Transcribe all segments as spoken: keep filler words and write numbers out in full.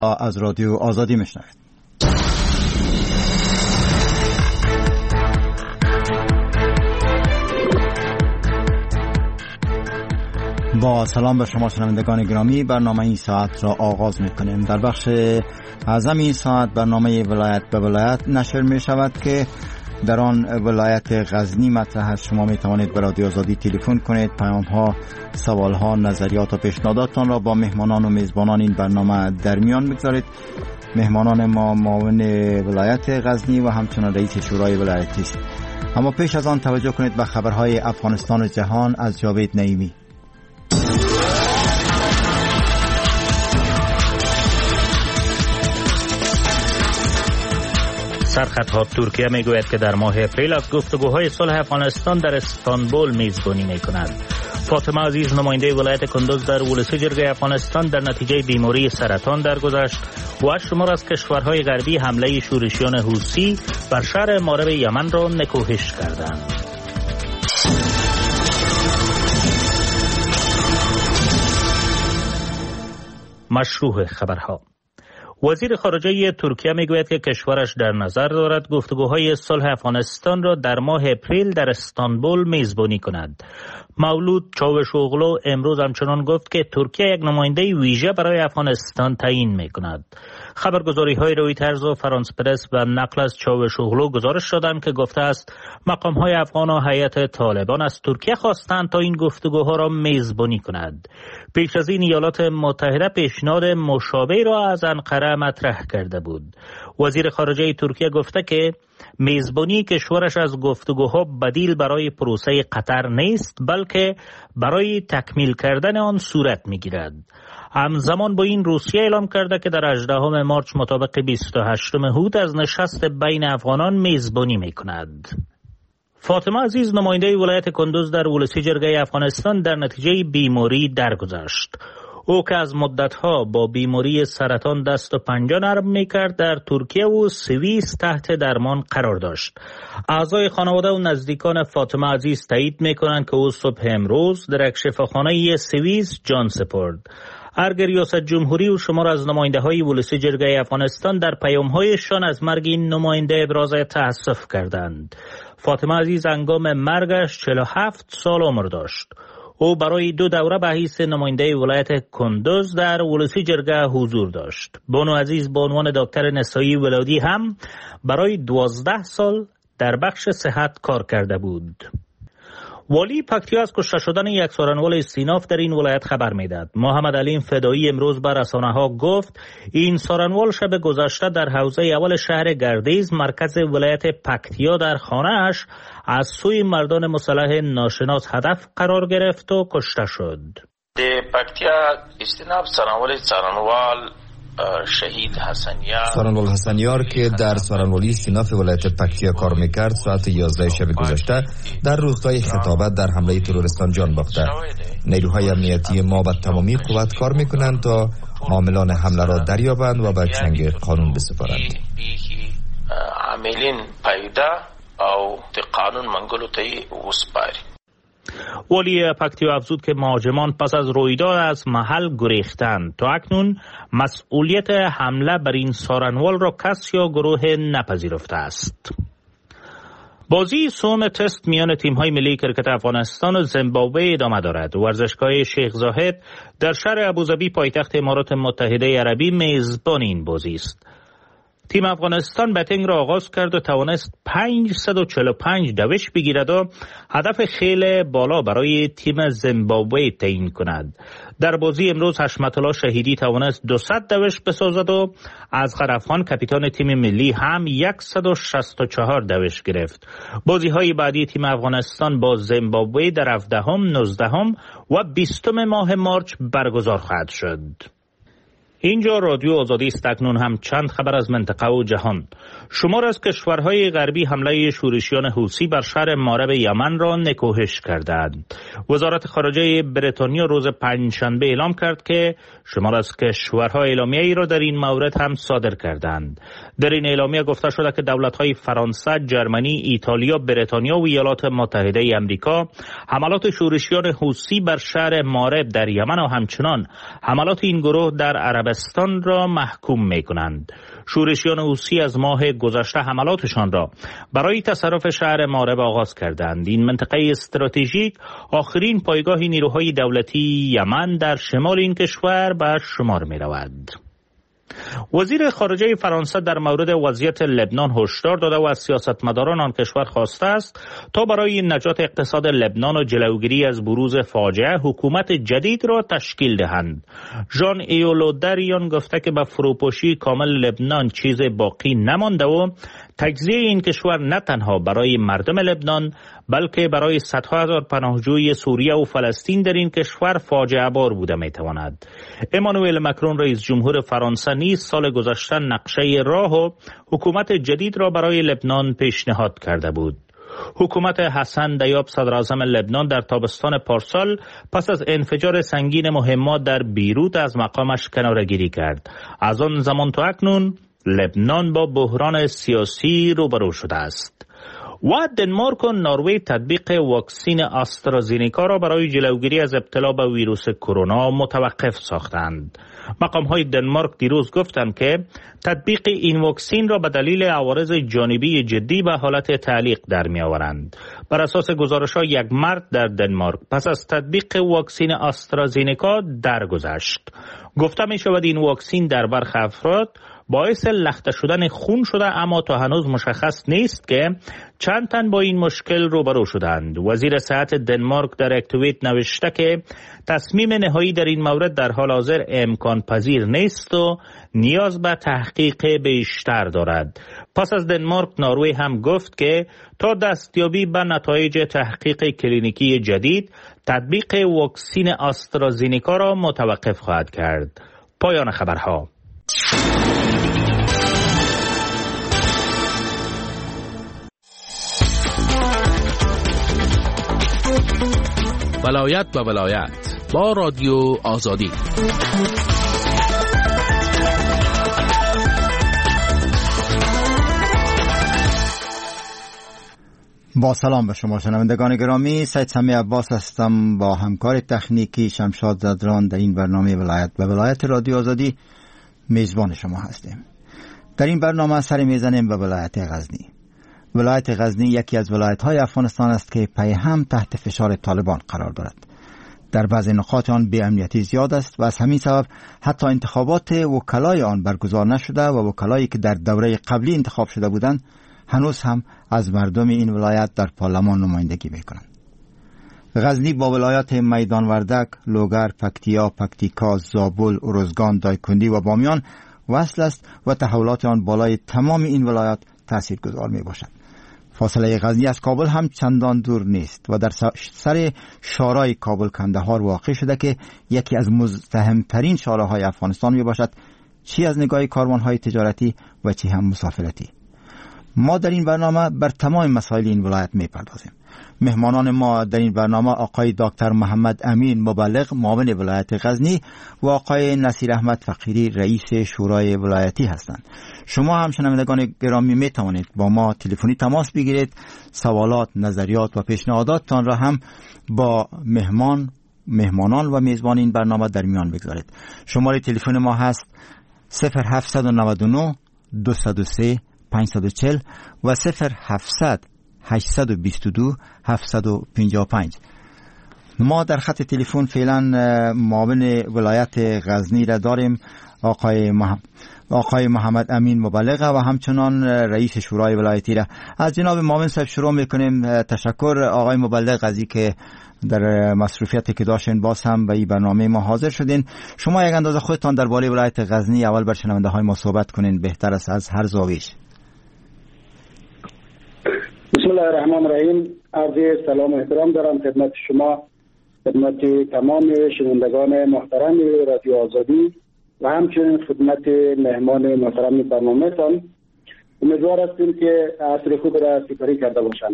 از رادیو آزادی میشنوید. با سلام به شما شنوندگان گرامی، برنامه این ساعت را آغاز میکنیم. در بخش اعظم این ساعت برنامه ولایت به ولایت نشر می شود که در آن ولایت غزنی مطرح است. شما می توانید به رادیو آزادی تلفن کنید، پیام ها، سوال ها، نظریات و پیشنهاداتتان را با مهمانان و میزبانان این برنامه در میان بگذارید. مهمانان ما معاون ولایت غزنی و همچنین رئیس شورای ولایتی است. اما پیش از آن توجه کنید به خبرهای افغانستان و جهان از جاوید نعیمی. سرخط ترکیه میگوید که در ماه اپریل از گفتگوهای صلح افغانستان در استانبول میزبانی میکند. فاطمه عزیز نماینده ولایت کندوز در ولسی جرگه افغانستان در نتیجه بیماری سرطان درگذشت و شمار از کشورهای غربی حمله شورشیان حوثی بر شهر مارب یمن را نکوهش کردند. مشروع خبرها. وزیر خارجه ترکیه میگوید که کشورش در نظر دارد گفتگوهای صلح افغانستان را در ماه اپریل در استانبول میزبانی کند. مولود چاوشوغلو امروز همچنان گفت که ترکیه یک نماینده ویژه برای افغانستان تعیین میکند. خبرگزاری های رویترز و فرانس پرس و نقل از چاوشوغلو گزارش دادند که گفته است مقام های افغان و هیئت طالبان از ترکیه خواستند تا این گفتگوها را میزبانی کند. پیش از این ایالات متحده پیشنهاد مشابه را از انقره مطرح کرده بود. وزیر خارجه ترکیه گفته که میزبانی کشورش از گفتگوها بدیل برای پروسه قطر نیست، بلکه برای تکمیل کردن آن صورت میگیرد. همزمان با این روسیه اعلام کرده که در هجدهم مارس مطابق بیست و هشتم هوت از نشست بین افغانان میزبانی میکند. فاطمه عزیز نماینده ولایت کندوز در ولسی جرگه افغانستان در نتیجه بیماری درگذشت. او که از مدتها با بیماری سرطان دست و پنجه نرم میکرد در ترکیه و سوئیس تحت درمان قرار داشت. اعضای خانواده و نزدیکان فاطمه عزیز تایید میکنند که او صبح امروز در یک شفاخانه سوئیس جان سپرد. ارگ ریاست جمهوری و شمار از نماینده های ولسی جرگه افغانستان در پیام هایشان از مرگ این نماینده ابراز تأسف کردند. فاطمه عزیز هنگام مرگش چهل و هفت سال عمر داشت. او برای دو دوره به حیث نماینده ولایت کندوز در ولسی جرگه حضور داشت. بانو عزیز به عنوان دکتر نسایی ولادی هم برای دوازده سال در بخش صحت کار کرده بود. والی پکتیا از کشته شدن یک سارنوال استیناف در این ولایت خبر میداد. محمد علیم فدایی امروز بر رسانه‌ها گفت این سارنوال شب گذشته در حوزه اول شهر گردیز مرکز ولایت پکتیا در خانه‌اش از سوی مردان مسلح ناشناس هدف قرار گرفت و کشته شد. در پکتیا استیناف سارنوال سارنوال شهید حسنیار سارنوال حسنیار که در سارنوالی استیناف ولایت پکتیا کار میکرد ساعت یازده شب گذشته در روستای خطابت در حمله تروریستان جان باخته. نیروهای امنیتی ما به تمامی قوت کار میکنند تا عاملان حمله را دریابند و به چنگ قانون بسپارند. عاملین پیدا او قانون منگولو تی وسپاری. والی پکتیا افزود که مهاجمان پس از رویداد از محل گریختند. تا اکنون مسئولیت حمله بر این سارنوال را کس یا گروه نپذیرفته است. بازی سوم تست میان تیم‌های ملی کرکت افغانستان و زیمبابوه ادامه دارد. ورزشگاه شیخ زاهد در شهر ابوظبی پایتخت امارات متحده عربی میزبان این بازی است. تیم افغانستان بتینگ را آغاز کرد و توانست پانصد و چهل و پنج دوش بگیرد و هدف خیلی بالا برای تیم زیمبابوه تعیین کند. در بازی امروز حشمت الله شهیدی توانست دویست دوش بسازد و اصغر افغان کاپیتان تیم ملی هم صد و شصت و چهار دوش گرفت. بازی های بعدی تیم افغانستان با زیمبابوه در هفدهم، نوزدهم و بیستم ماه مارس برگزار خواهد شد. اینجا رادیو آزادی است. اکنون هم چند خبر از منطقه و جهان. شمار از کشورهای غربی حمله شورشیان حوثی بر شهر مارب یمن را نکوهش کردند. وزارت خارجه بریتانیا روز پنجشنبه اعلام کرد که شمار از کشورها اعلامیه ای را در این مورد هم صادر کردند. در این اعلامیه گفته شده که دولت‌های فرانسه، جرمنی، ایتالیا، بریتانیا و ایالات متحده آمریکا حملات شورشیان حوثی بر شهر مارب در یمن و همچنان حملات این گروه در عرب عربستان را محکوم می کنند. شورشیان حوثی از ماه گذشته حملاتشان را برای تصرف شهر مارب آغاز کردند. این منطقه استراتژیک آخرین پایگاه نیروهای دولتی یمن در شمال این کشور به شمار می رود. وزیر خارجه فرانسه در مورد وضعیت لبنان هشدار داده و از سیاستمداران آن کشور خواسته است تا برای نجات اقتصاد لبنان و جلوگیری از بروز فاجعه حکومت جدید را تشکیل دهند. ژان ایولودریان گفته که به فروپاشی کامل لبنان چیز باقی نمانده و تجزیه این کشور نه تنها برای مردم لبنان بلکه برای صدها هزار پناهجوی سوریه و فلسطین در این کشور فاجعه بار بوده می تواند. امانوئل مکرون رئیس جمهور فرانسه نیز سال گذشته نقشه راه و حکومت جدید را برای لبنان پیشنهاد کرده بود. حکومت حسن دیاب صدر اعظم لبنان در تابستان پارسال پس از انفجار سنگین مهمات در بیروت از مقامش کناره‌گیری کرد. از آن زمان تا اکنون لبنان با بحران سیاسی روبرو شده است. و دنمارک و نروژ تطبیق واکسین آسترازینیکا را برای جلوگیری از ابتلا به ویروس کرونا متوقف ساختند. مقام‌های دنمارک دیروز گفتند که تطبیق این واکسین را به دلیل عوارض جانبی جدی به حالت تعلیق در می‌آورند. بر اساس گزارش‌ها یک مرد در دنمارک پس از تطبیق واکسین آسترازینیکا درگذشت. گفته می‌شود این واکسین در برخی افراد باعث لخته شدن خون شده، اما تا هنوز مشخص نیست که چند تن با این مشکل روبرو شدند. وزیر صحت دنمارک در یک توییت نوشته که تصمیم نهایی در این مورد در حال حاضر امکان پذیر نیست و نیاز به تحقیق بیشتر دارد. پس از دنمارک نروژ هم گفت که تا دستیابی به نتایج تحقیق کلینیکی جدید تطبیق واکسین آسترازینیکا را متوقف خواهد کرد. پایان خبرها. ولایت به ولایت با رادیو آزادی. با سلام به شما شنوندگان گرامی، سید سمی عباس هستم با همکار تکنیکی شمشاد زدران در این برنامه ولایت به ولایت رادیو آزادی میزبان شما هستیم. در این برنامه سر میزنیم به ولایت غزنی. ولایت غزنی یکی از ولایت‌های افغانستان است که پی هم تحت فشار طالبان قرار دارد. در بعضی نقاط آن بی‌امنیتی زیاد است و از همین سبب حتی انتخابات وکلای آن برگزار نشده و وکلایی که در دوره قبلی انتخاب شده بودند هنوز هم از مردم این ولایت در پارلمان نمایندگی می‌کنند. غزنی با ولایات میدان وردک، لوگر، پکتیا، پکتیکا، زابل، ارزگان، دایکندی و بامیان وصل است و تحولات آن بالای تمام این ولایات تاثیرگذار میباشد. فاصله غزنی از کابل هم چندان دور نیست و در سر شارای کابل کندهار واقع شده که یکی از مزدحمترین شاراهای افغانستان میباشد، چی از نگاه کاروانهای تجارتی و چی هم مسافرتی. ما در این برنامه بر تمام مسائل این ولایت میپردازیم. مهمانان ما در این برنامه آقای دکتر محمد امین مبلغ معاون ولایت غزنی و آقای نصیر احمد فقیری رئیس شورای ولایتی هستند. شما هم شنوندگان گرامی می توانید با ما تلفنی تماس بگیرید، سوالات، نظریات و پیشنهاداتتان را هم با مهمان مهمانان و میزبان این برنامه در میان بگذارید. شماره تلفن ما هست صفر هفت نه نه دو صفر سه پنج چهار صفر و صفر هفتصد هشتصد و بیست و دو هفتصد و پنجاه و پنج. ما در خط تلفن فعلا معاون ولایت غزنی را داریم، آقای محمد آقای محمد امین مبلغ و همچنان رئیس شورای ولایتی را. از جناب معاون صاحب شروع میکنیم. تشکر آقای مبلغ از اینکه در مصروفیتی که داشتین باز هم به این برنامه ما حاضر شدین. شما یک اندازه خودتان درباره ولایت غزنی اول بر شنونده های ما صحبت کنین، بهتر است از هر زاویه‌اش. بسم الله الرحمن الرحیم. عرض سلام و احترام دارم خدمت شما، خدمت تمام شنوندگان محترم رادیو آزادی و همچنین خدمت مهمان محترم برنامه‌تان. امیدوار هستیم که عصر خوب را سپری کرده باشند.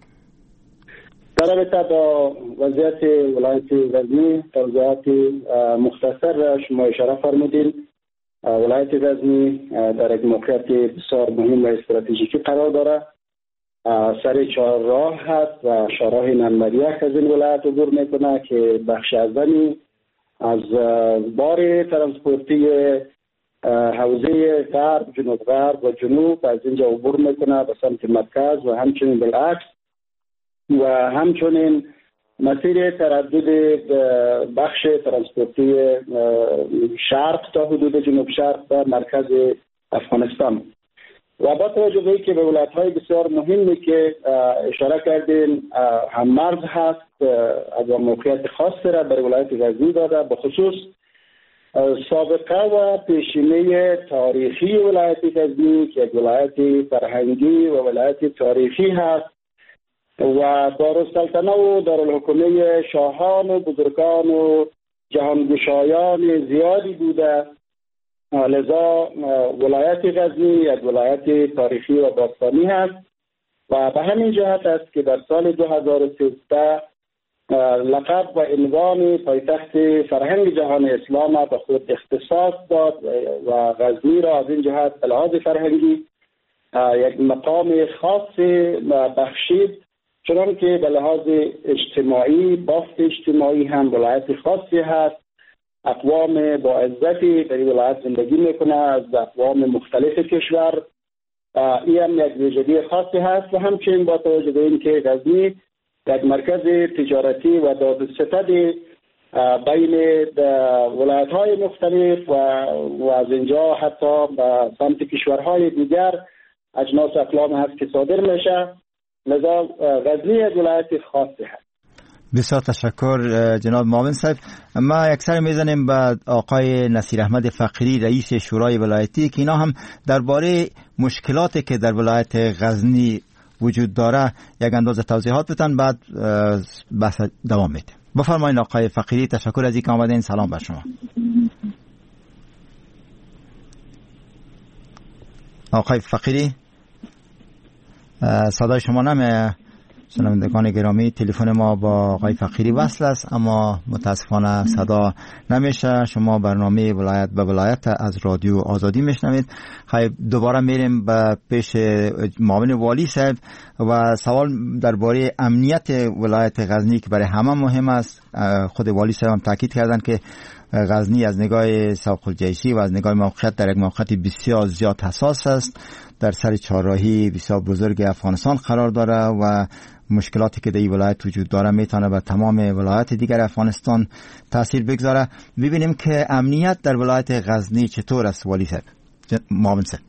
در رابطه با وضعیت ولایت غزنی توضیحات مختصر را شما اشاره فرمودید. ولایت غزنی در یک موقعیت بسیار مهم و استراتژیکی قرار دارد. سر چهار راه هست و شاهراه نمبر یک از این ولایت عبور میکنه که بخش از آن از بار ترانسپورتی حوزه غرب، جنوب غرب و جنوب از اینجا عبور میکنه به سمت مرکز و همچنین بالعکس، و همچنین مسیر تردد بخش ترانسپورتی شرق تا حدود جنوب شرق و مرکز افغانستان. و با توجه به اینکه به ولایت‌های بسیار مهمی که اشاره کردین هم مرز هست، از موقعیت خاص را برای ولایت غزنی داده، به خصوص سابقه و پیشینه تاریخی ولایت غزنی که یک ولایت فرهنگی و ولایت تاریخی هست و دارالسلطنه و دارالحکومه شاهان و بزرگان و جهانگشایان زیادی بوده. لذا ولایت غزنی یک ولایت تاریخی و باستانی هست و به همین جهت است که در سال دو هزار و سیزده لقب و عنوان پایتخت فرهنگ جهان اسلام به خود اختصاص داد و غزنی را از این جهت به لحاظ فرهنگی یک مقام خاص بخشید، چون که به لحاظ اجتماعی، بافت اجتماعی هم ولایت خاصی هست. اقوام با عزتی در این ولایت زندگی میکنه از اقوام مختلف کشور. این هم یک ویژگی خاصی هست و همچنین با توجه به این که غزنی یک مرکز تجارتی و داد و ستد بین ولایت های مختلف و, و از اینجا حتی به سمت کشورهای دیگر اجناس اقلام هست که صادر میشه. لذا غزنی یک ولایت خاصی هست. بسیار تشکر جناب معاون صاحب. ما اکثر میزنیم به آقای نصیر احمد فقیری رئیس شورای ولایتی که اینا هم درباره مشکلاتی که در ولایت غزنی وجود داره یک اندازه توضیحات بدن، بعد بحث دوام میده. بفرمایید آقای فقیری. تشکر از اینکه آمدین. سلام بر شما. آقای فقیری صدای شما نمیاد. شنوندگان گرامی، تلفن ما با آقای فقیری وصل است اما متاسفانه صدا نمیشه. شما برنامه ولایت به ولایت از رادیو آزادی میشنوید. خیلی دوباره میریم به پیش معاون والی صاحب و سوال درباره امنیت ولایت غزنی که برای همه مهم است. خود والی صاحب هم تاکید کردن که غزنی از نگاه سوق الجیشی و از نگاه موقعیت در یک موقعیت بسیار زیاد حساس است، در سر چهارراهی بسیار بزرگ افغانستان قرار داره و مشکلاتی که در این ولایت وجود داره میتونه به تمام ولایت دیگر افغانستان تاثیر بگذاره. ببینیم که امنیت در ولایت غزنی چطور است والی صاحب، معاون صاحب.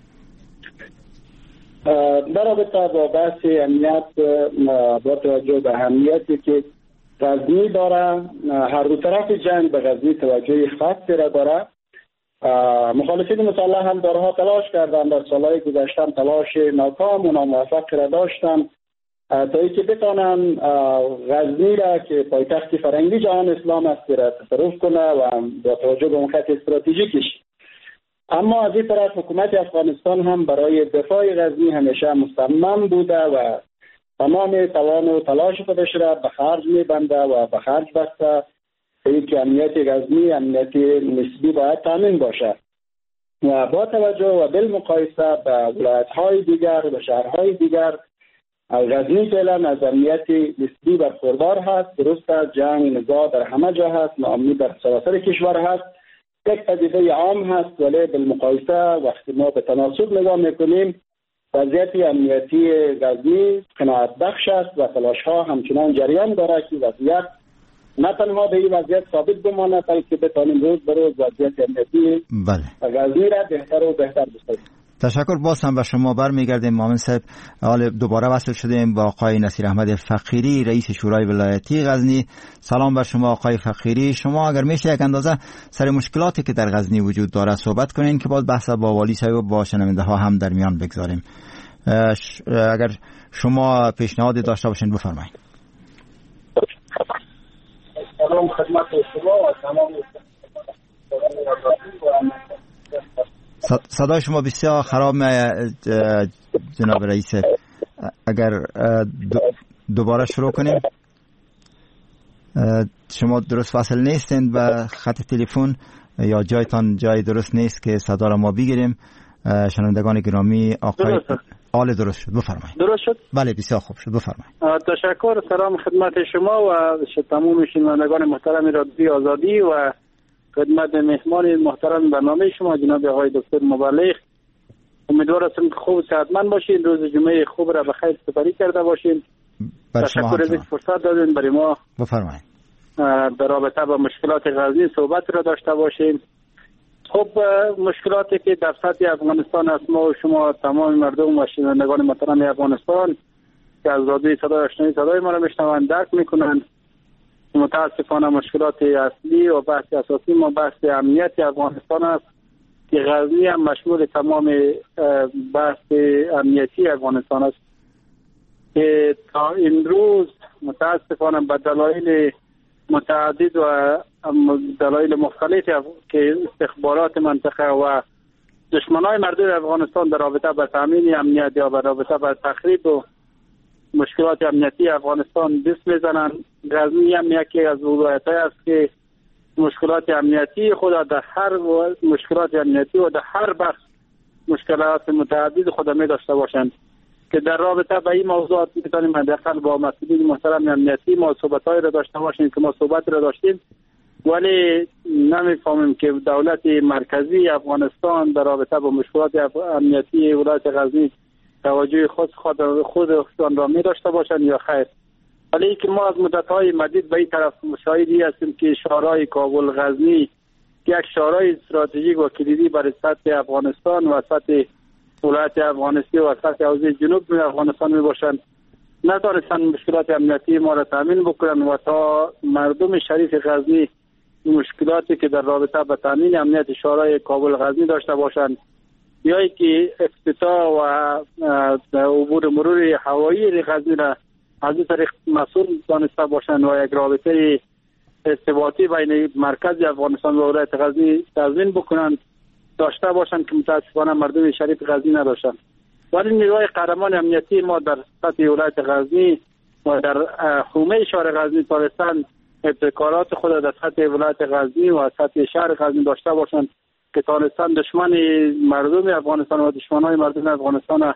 در رابطه با بحث امنیت، با توجه به اهمیتی که غزنی داره، هر دو طرف جنگ به غزنی توجه خاصی را داره. مخالفین مسلح هم دارها تلاش کردند، در سالهای گذشته تلاش ناکام و ناموفق را داشتن تا اینکه بتانن غزنی را که پایتخت فرهنگی جهان اسلام است را تصرف کنه و با توجه به موقعیت استراتژیکش. اما از این طرف حکومت افغانستان هم برای دفاع غزنی همیشه مصمم بوده و تمام توان و تلاش خودش را به خرج می‌بنده و به خرج بسته که امنیت غزنی امنیت نسبی باید تامین باشه و با توجه و بالمقایسه به ولایت‌های دیگر و شهرهای دیگر، غزنی فعلا از امنیت نسبی برخوردار هست. درست است جنگ نزاع در همه جا هست، ناامنی در سراسر کشور هست، یک پدیده عام هست، ولی بالمقایسه وقتی ما به تناسب نگاه میکنیم وضعیت امنیتی غزنی قناعت بخش است و تلاش ها همچنان جریان داره که وضعیت نه تنها به این وضعیت ثابت بمانه بلکه بتانیم روز به روز وضعیت امنیتی غزنی را بهتر و بهتر بسازیم. تشکر. باز هم به شما برمیگردیم معاون صاحب. حال دوباره وصل شدیم با آقای نصیر احمد فقیری رئیس شورای ولایتی غزنی. سلام بر شما آقای فقیری. شما اگر میشه یک اندازه سر مشکلاتی که در غزنی وجود داره صحبت کنین که باز بحث با والی صاحب و با شنونده ها هم در میان بگذاریم. اگر شما پیشنهادی داشته باشین بفرمایید. سلام خدمت شما و تمام صدای شما بسیار خراب جناب رئیس. اگر دوباره شروع کنیم. شما درست وصل نیستین به خط تلفن یا جایتان جای درست نیست که صدا را ما بگیریم. شنوندگان گرامی آقای آل درست شد، بفرمایید. درست شد؟ بله بسیار خوب شد، بفرمایید. تشکر. سلام خدمت شما و تمام شنوندگان محترم رادیو آزادی و خدمت مهمان محترم برنامه شما جناب آقای دکتر مبلغ. امیدوار هستم که خوب صحتمند باشین، روز جمعه خوب را به خیر سپری کرده باشین. تشکر از اینکه فرصت دادین برای ما. بفرمایید. در رابطه با مشکلات غزنی صحبت را داشته باشیم. خب مشکلاتی که در سطح افغانستان است، ما و شما تمام مردم و شنوندگان محترم افغانستان که از رادیوی صدای آشنایی صدای ما را میشنوند درک میکنند. متاسفانه مشکلات اصلی و بحث اساسی ما بحث امنیت افغانستان است که غزنی هم مشمول تمام بحث امنیتی افغانستان است که تا این روز متاسفانه به دلایل متعدد و دلایل مختلف که استخبارات منطقه و دشمنای مردم افغانستان در رابطه با تامین امنیت یا در رابطه با تخریب و مشکلات امنیتی افغانستان دست میزنند. غزنی هم یکی از ولایت‌های است که مشکلات امنیتی خود در هر مشکلات امنیتی و در هر بخش مشکلات متعدد خود می داشته باشند که در رابطه با این موضوعات میتونیم حداقل با مسئولین محترم امنیتی ما صحبت‌های را داشته باشیم که ما صحبت را داشتیم، ولی نمیفهمیم که دولت مرکزی افغانستان در رابطه با مشکلات امنیتی ولایت غزنی توجه خود خود خودشان را می داشته باشند یا خیر. ولی که ما از مدت‌های مدید به این طرف مشاهدی هستیم که شورای کابل غزنی یک شورای استراتژیک و کلیدی برای سطح افغانستان و سطح ولایت افغانستان و سطح حوزه جنوب افغانستان می باشند، ندارستند مشکلات امنیتی ما را تامین بکنند و تا مردم شریف غزنی مشکلاتی که در رابطه با تامین امنیت شورای کابل غزنی داشته باشند یا که افتتاح و عبور مرور هوایی غزنی را از این طریق مسئول دانسته باشند و یک رابطه ارتباطی بین مرکز افغانستان و ولایت غزنی تضمین بکنند داشته باشند که متاسفانه مردم شریف غزنی نداشتند. ولی نیروهای قهرمان امنیتی ما در سطح ولایت غزنی و در حومه شهر غزنی تانستند ابتکارات خود در سطح ولایت غزنی و سطح شهر غزنی داشته باشند که تانستند دشمن مردم افغانستان و دشمنای مردم افغانستان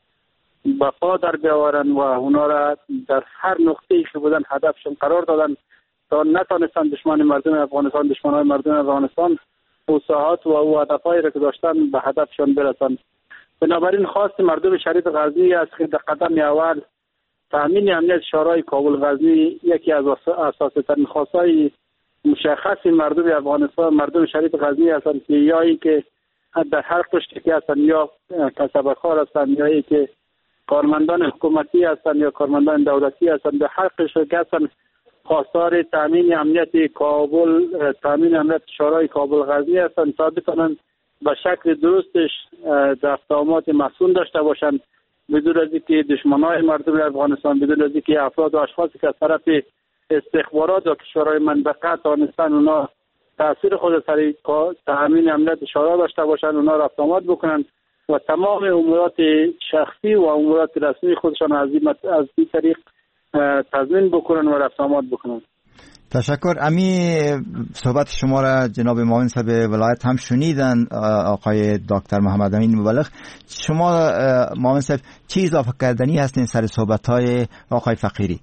به پا در بیاورن و اونا را در هر نقطه‌ای که بودن هدفشون قرار دادن تا نتانستند دشمن مردم افغانستان دشمنای مردم افغانستان و ساحات و او هدفهایی را که داشتن به هدفشون برسند. بنابراین خواست مردم شریف غزنی است که در قدم اول تامین امنیت شورای کابل غزنی یکی از اساسی ترین خواستهای مشخص مردم افغانستان مردم شریف غزنی هستند که یا ای که در هر قشری که هستند یا کسبکار هستند یا ای که کارمندان حکومتی هستند یا کارمندان دولتی هستند، در هر قشری که هستند خواستار تامین امنیت کابل تامین امنیت شورای کابل غزنی هستند تا بتوانند به شکل درستش اقدامات مسئول داشته باشند بدون از اینکه دشمنای مردم افغانستان بدون از اینکه افراد و اشخاصی که از طرف استخبارات و کشورهای منطقه تانستن اونا تاثیر خود سر تامین امنیت شورا داشته باشند اونا را اقدامات بکنند و تمام امورات شخصی و امورات رسمی خودشان از این طریق تضمین بکنن و اقدامات بکنن. تشکر. امی صحبت شما را جناب معاون صاحب ولایت هم شنیدن آقای دکتر محمد امین مبلغ. شما معاون صاحب چی اضافه کردنی هستین سر صحبت های آقای فقیری؟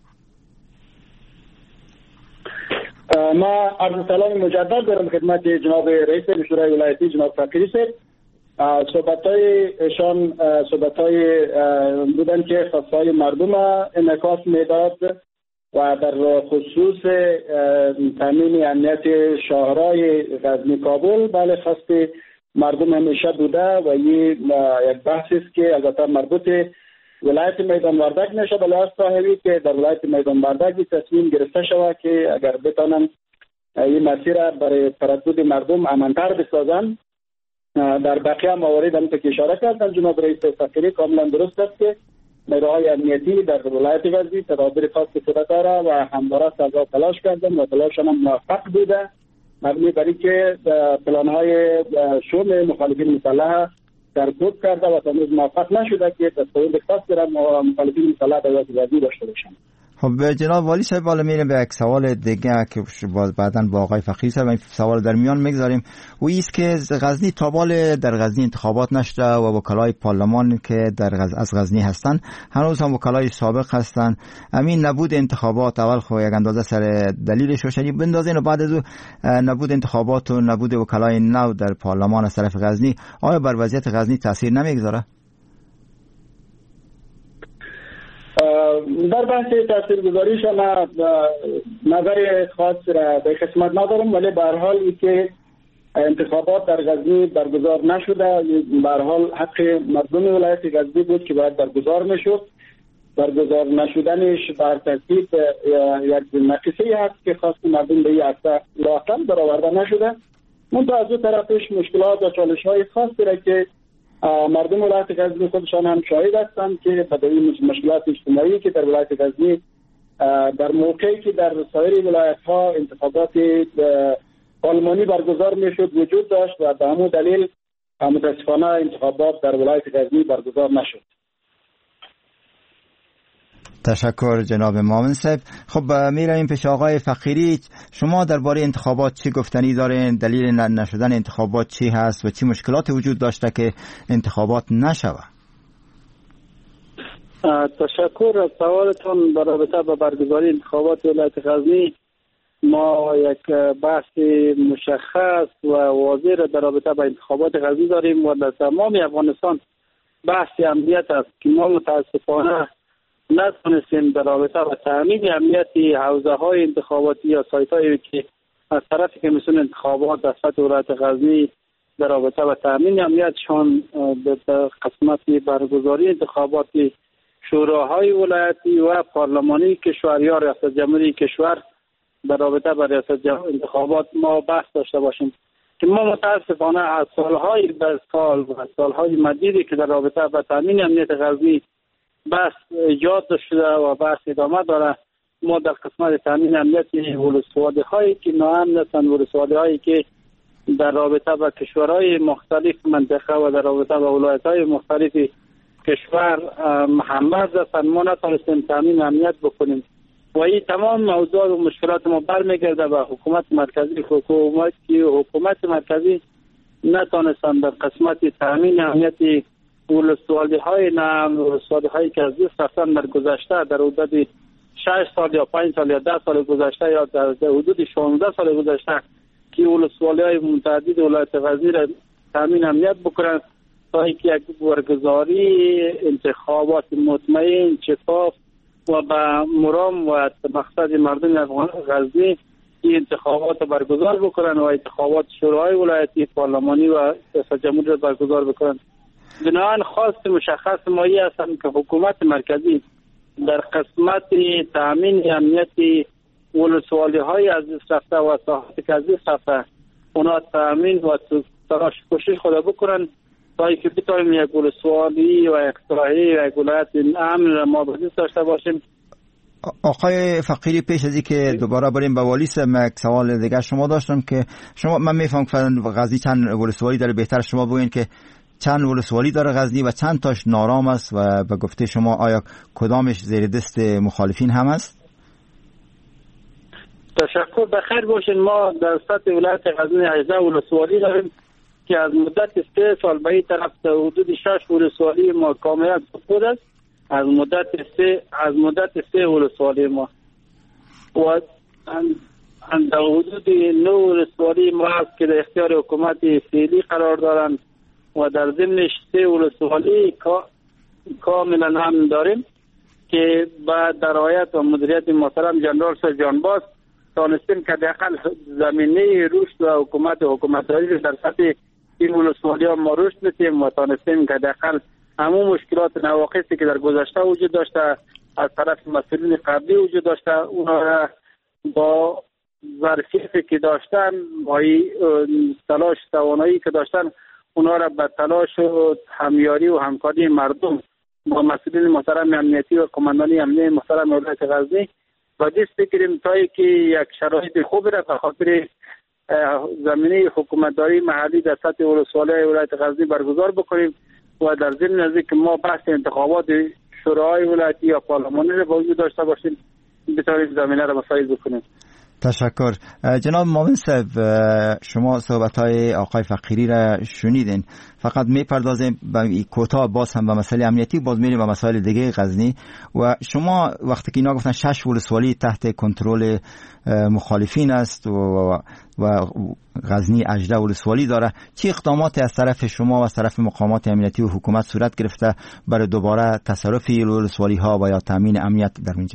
ما عرض سلام مجدد دارم خدمت جناب رئیس شورای ولایتی جناب فقیری صاحب. صحبت‌های ایشان صحبت‌های بودن که خواست‌های مردم انعکاس می‌داد و در خصوص تامین امنیت شهرهای غزنی کابل بله خواست مردم همیشه بوده و این یک بحثی است که البته مربوط ولایت میدان وردک میشه بله است صاحبی که در ولایت میدان وردک تصمیم گرفته شود که اگر بتانن این مسیر برای تردد مردم امن‌تر بسازن. در بقیه موارد هم که اشاره کردن جناب رئیس فقیری کاملا درست است که نیروهای امنیتی در ولایت غزنی تدابیر خاص صورت داره و همواره سزا تلاش کردن و تلاششان هم موفق بوده مبنی بر اینکه پلان‌های شوم مخالفین مسلح در کوب کرده و تنوز موفق نشده که تصویر خاص دارن و مخالفین مسلح در ولایت غزنی داشته باشند. خب جناب والی صاحب، بالا میریم به یک سوال دیگه که بعداً با آقای فقیری صاحب این سوال در میان میگذاریم. و ایست که غزنی تابال در غزنی انتخابات نشده و وکلای پارلمان که در غز... از غزنی هستن هنوز هم وکلای سابق هستن. همین نبود انتخابات اول خو یک اندازه سر دلیلش روشنی بندازین و بعد از او نبود انتخابات و نبود وکلای نو در پارلمان از طرف غزنی آیا بر وضعیت غزنی تاثیر نمیگذاره؟ در بحث تاثیرگذاریش من نظر خاص را به قسمت ندارم، ولی به هر حال ای که انتخابات در غزنی برگزار نشده به هر حال حق مردم ولایت غزنی بود که باید برگزار میشد. برگزار نشدنش بر ترتیب یک نقصی هست که خاص مردم به این عرصه لااقل برآورده نشده. منتها از اون طرفش مشکلات و چالش های خاصی را که مردم ولایت غزنی خودشان هم شاهد هستند که بدوی مشکلات اجتماعی که در ولایت غزنی در موقعی که در سایر ولایت ها انتخابات پارلمانی برگزار میشد وجود داشت و به همون دلیل متاسفانه انتخابات در ولایت غزنی برگزار نشد. تشکر جناب مامن صاحب. خب میرویم پیش آقای فقیری. شما درباره انتخابات چی گفتنی دارین؟ دلیل نشدن انتخابات چی هست و چی مشکلات وجود داشته که انتخابات نشود؟ تشکر از سوالتون. در رابطه با برگزاری انتخابات ولایت غزنی ما یک بحث مشخص و واضح در رابطه با انتخابات غزنی داریم و در تمام افغانستان بحث امنیت است که ما متاسفانه نتونستیم در رابطه با تامین امنیتی حوزه های انتخاباتی یا سایت هایی که از طرف کمیسیون انتخابات در سطح ولایت غزنی در رابطه با تامین امنیتشان در قسمت برگزاری انتخابات شوراهای ولایتی و پارلمانی کشور یا ریاست جمهوری کشور در رابطه با ریاست انتخابات ما بحث داشته باشیم که ما متاسفانه از سالهای به سال و سالهای مدیدی که در رابطه با تامین امنیت غزنی بحث ایجاد شده و بحث ادامه داره. ما در قسمت تامین امنیت ولسوالی هایی که ناامن هستند، ولسوالی هایی که در رابطه با کشورهای مختلف منطقه و در رابطه با ولایت های مختلف کشور محمد هستند، ما نتونستیم تامین امنیت بکنیم و این تمام موضوع و مشکلات ما برمیگرده به حکومت مرکزی. حکومت حکومت مرکزی نتونستند در قسمت تامین امنیت ولسوالی های نام ولسوالی هایی که از دیست رفتن در گذشته در حدود شش سال یا پنج سال یا ده سال گذشته یا در حدود شانزده سال گذشته که ولسوالی های متعدد ولایت غزنی را تامین امنیت بکنند تا اینکه یک برگزاری انتخابات مطمئن، شفاف و با مرام و مقصد مردم افغان غزنی این انتخابات برگزار بکنند و انتخابات شورای ولایتی پارلمانی و ریاست جمهوری را برگزار بکنند. بنابراین خواست مشخص مایی هستند که حکومت مرکزی در قسمت تامین امنیت ولسوالی های از دست رفته و ساحاتی که از دست رفته اونا تامین و تلاش کوشش خود بکنن تا اینکه بتوانیم یک ولسوالی و یک ساحه و یک ولایت امن را ما بزرگ داشته باشیم. آقای فقیری، پیش از این که دوباره بریم به والی صاحب یک سوال دیگه شما داشتم که شما من میفهم که غزنی چند ولسوالی داره، بهتر شما بگوین که چند ولسوالی داره غزنی و چند تاش نارام است و به گفته شما آیا کدامش زیر دست مخالفین هم است؟ تشکر. بخیر باشین. ما در سطح ولایت غزنی هجده ولسوالی داریم که از مدت سه سال به این طرف حدود شش ولسوالی ما کاملا سقوط است. از مدت سه از مدت سه ولسوالی ما و در حدود نه ولسوالی ما هست که در اختیار حکومت فعلی قرار دارند و در ضمنش سه ولسوالی کاملا امن داریم که با درایت و مدیریت محترم جنرال سر جانباز تانستیم که داخل زمینه رشد و حکومت حکومتداری در سطح این ولسوالی ها ما رشد بدیم و تانستیم که داخل همون مشکلات نواقصی که در گذشته وجود داشته از طرف مسئولین قبلی وجود داشته اونها را با ظرفیتی که داشتن با تلاش توانایی که داشتن اونها را به تلاش و همیاری و همکاری مردم با مسئولین محترم امنیتی و قماندانی امنیتی محترم ولایت غزنی و دست بگیریم تا اینکه یک شرایط خوبی را به خاطر زمینه حکومتداری محلی در سطح ولسوالی ولایت غزنی برگزار بکنیم و در ضمن از اینکه ما بحث انتخابات شورای ولایتی یا پارلمانی را به وجود داشته باشیم بتوانید زمینه را مساعد بکنید. تشکر. جناب معاون صاحب، شما صحبت‌های آقای فقیری را شنیدین. فقط میپردازیم به کوتاه باز هم به مسئله امنیتی، باز میریم به مسائل دیگه غزنی. و شما وقتی که اینا گفتن شش ولسوالی تحت کنترل مخالفین است و و غزنی هجده ولسوالی داره، چه اقداماتی از طرف شما و از طرف مقامات امنیتی و حکومت صورت گرفته برای دوباره تصرف ولسوالی ها و یا تامین امنیت در اونجا؟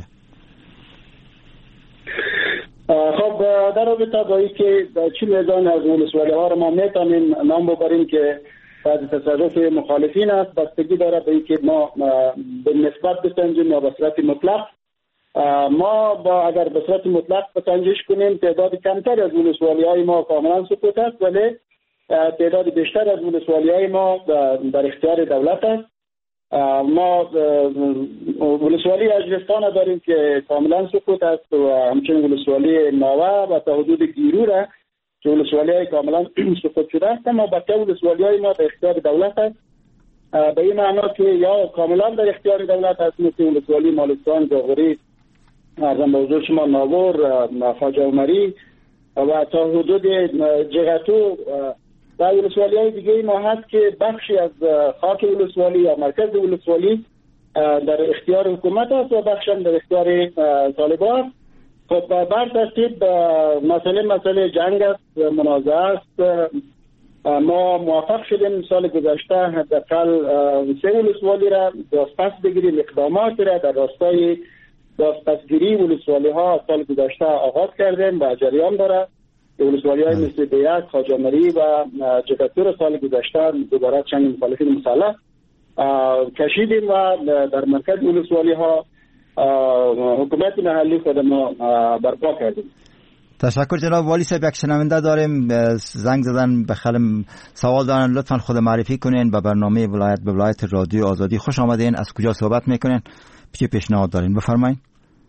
خب در رابطه با اینکه چه میزان از ولسوالی ها را ما میتونیم نام ببریم که بعد تصرف مخالفین است، بستگی داره به اینکه ما به نسبت بسنجیم یا به صورت مطلق. ما با اگر به صورت مطلق بسنجش کنیم تعداد کمتر از ولسوالی های ما کاملا سقوط است، ولی تعداد بیشتر از ولسوالی های ما در اختیار دولت است. ما ولسوالی اجرستان داریم که کاملا سقوط است و همچنین ولسوالی ناوه و تا حدود گیروره که ولسوالی های کاملا سقوط شده است. اما بقیه ولسوالی های ما در اختیار دولت است، به این معنا که یا کاملا در اختیار دولت است، مثل ولسوالی مالستان، جاغوری، ارزم به حضور شما ناور، خواجه عمری و تا حدود جغتو و ولسوالی های دیگه ما هست که بخشی از خاک ولسوالی یا مرکز ولسوالی در اختیار حکومت است و بخش هم در اختیار طالبان. خب بر ترتیب مسئله مسئله جنگ است، منازعه است. ما موفق شدیم سال گذشته حداقل سه ولسوالی را بازپس بگیریم، اقدامات را در راستای بازپسگیری ولسوالی ها سال گذشته آغاز کردیم و جریان داره. ولسوالی های مثل بیک، خواجه عمری و جغتو سال گذشته دوباره چند مخالفین مسلح کشیدیم و در مرکز ولسوالی ها حکومت محلی خود ما برپا کردیم. تشکر جناب والی صاحب. یک شنونده داریم زنگ زدن به خلم سوال دارن، لطفا خود معرفی کنین به برنامه ولایت به ولایت رادیو آزادی. خوش آمدین. از کجا صحبت میکنین؟ چه پیشنهاد دارین؟ بفرمایید.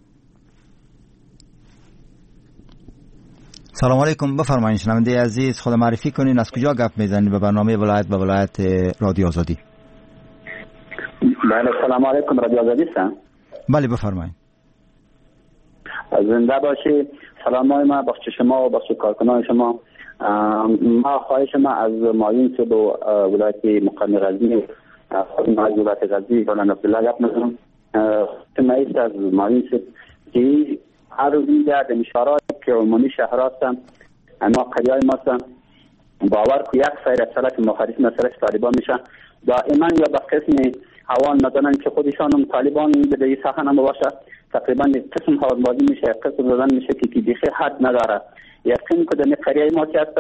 سلام علیکم. بفرمایید شنونده عزیز، خود معرفی کنین، از کجا گپ میزنید به برنامه ولایت به ولایت رادیو آزادی؟ بله سلام علیکم، رادیو آزادی هستم. بله بفرمایید. زنده باشی. سلامای ما بخش شما و بخش کارکنان شما. ما خواهش ما از معاون صاحب ولایت مقام غزنی خود از ولایت غزنی مولانا عبدالله گپ میزنم. تمایز از معاون صاحب که هر روز اینجا در اشارات که عمومی شهر هستن اما قریه های ما هستن باور که یک سایر اصلا مخالف مسئله طالبان میشن دائما یا به قسم هوان مثلا که خودشان هم طالبان به این ساحه هم باشه تقریبا قسم هوانبازی میشه، قسم زدن میشه که که دیخی حد نداره. یقین که در قریه ما که هست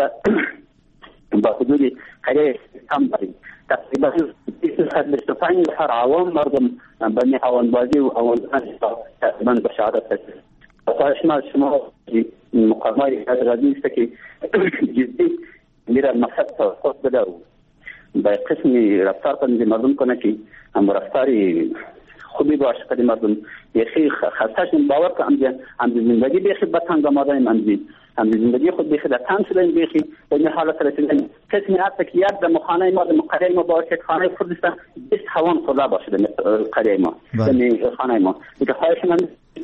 با حدود قریه کم داریم تقریبا بیست و پنج هر عوام مردم بنی هوانبازی و هوانبازی تقریبا به شهادت هست. خواهش ما شما مقامای غزنی است که جدی میره مقصد خود بده و به قسم رفتار کنید مردم کنه که هم رفتاری خوبی باشه که مردم یخی خستشون باور که هم زندگی بیخی به تنگ آماده ایم، هم زندگی خود بیخی در تنگ شده ایم، بیخی به این حالت رسیدن قسمی هست که یک در مخانه ما در قریه ما باشه خانه کردستان بیست هوان خدا باشه در قریه ما در خانه ما دیگه خواهش من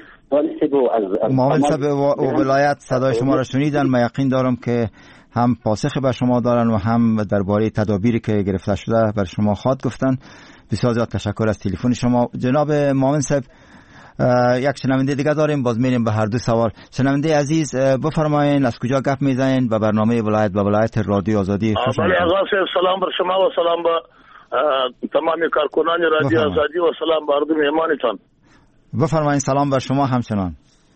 معاون صاحب ولایت صدای شما را شنیدن. من یقین دارم که هم پاسخ بر شما دارن و هم درباره تدابیری که گرفته شده بر شما خواهد گفتن. بسیار زیاد تشکر از تلفن شما جناب معاون صاحب. یک شنونده دیگه داریم، باز میریم به هر دو سوال. شنونده عزیز بفرمایید از کجا گپ میزنین به برنامه ولایت به ولایت رادیو آزادی؟ خوش آمدید. آقا صاحب سلام بر شما و سلام به تمام کارکنان رادیو آزادی و سلام به مردم مهمانتان. بفرمایید. سلام بر شما همچنان.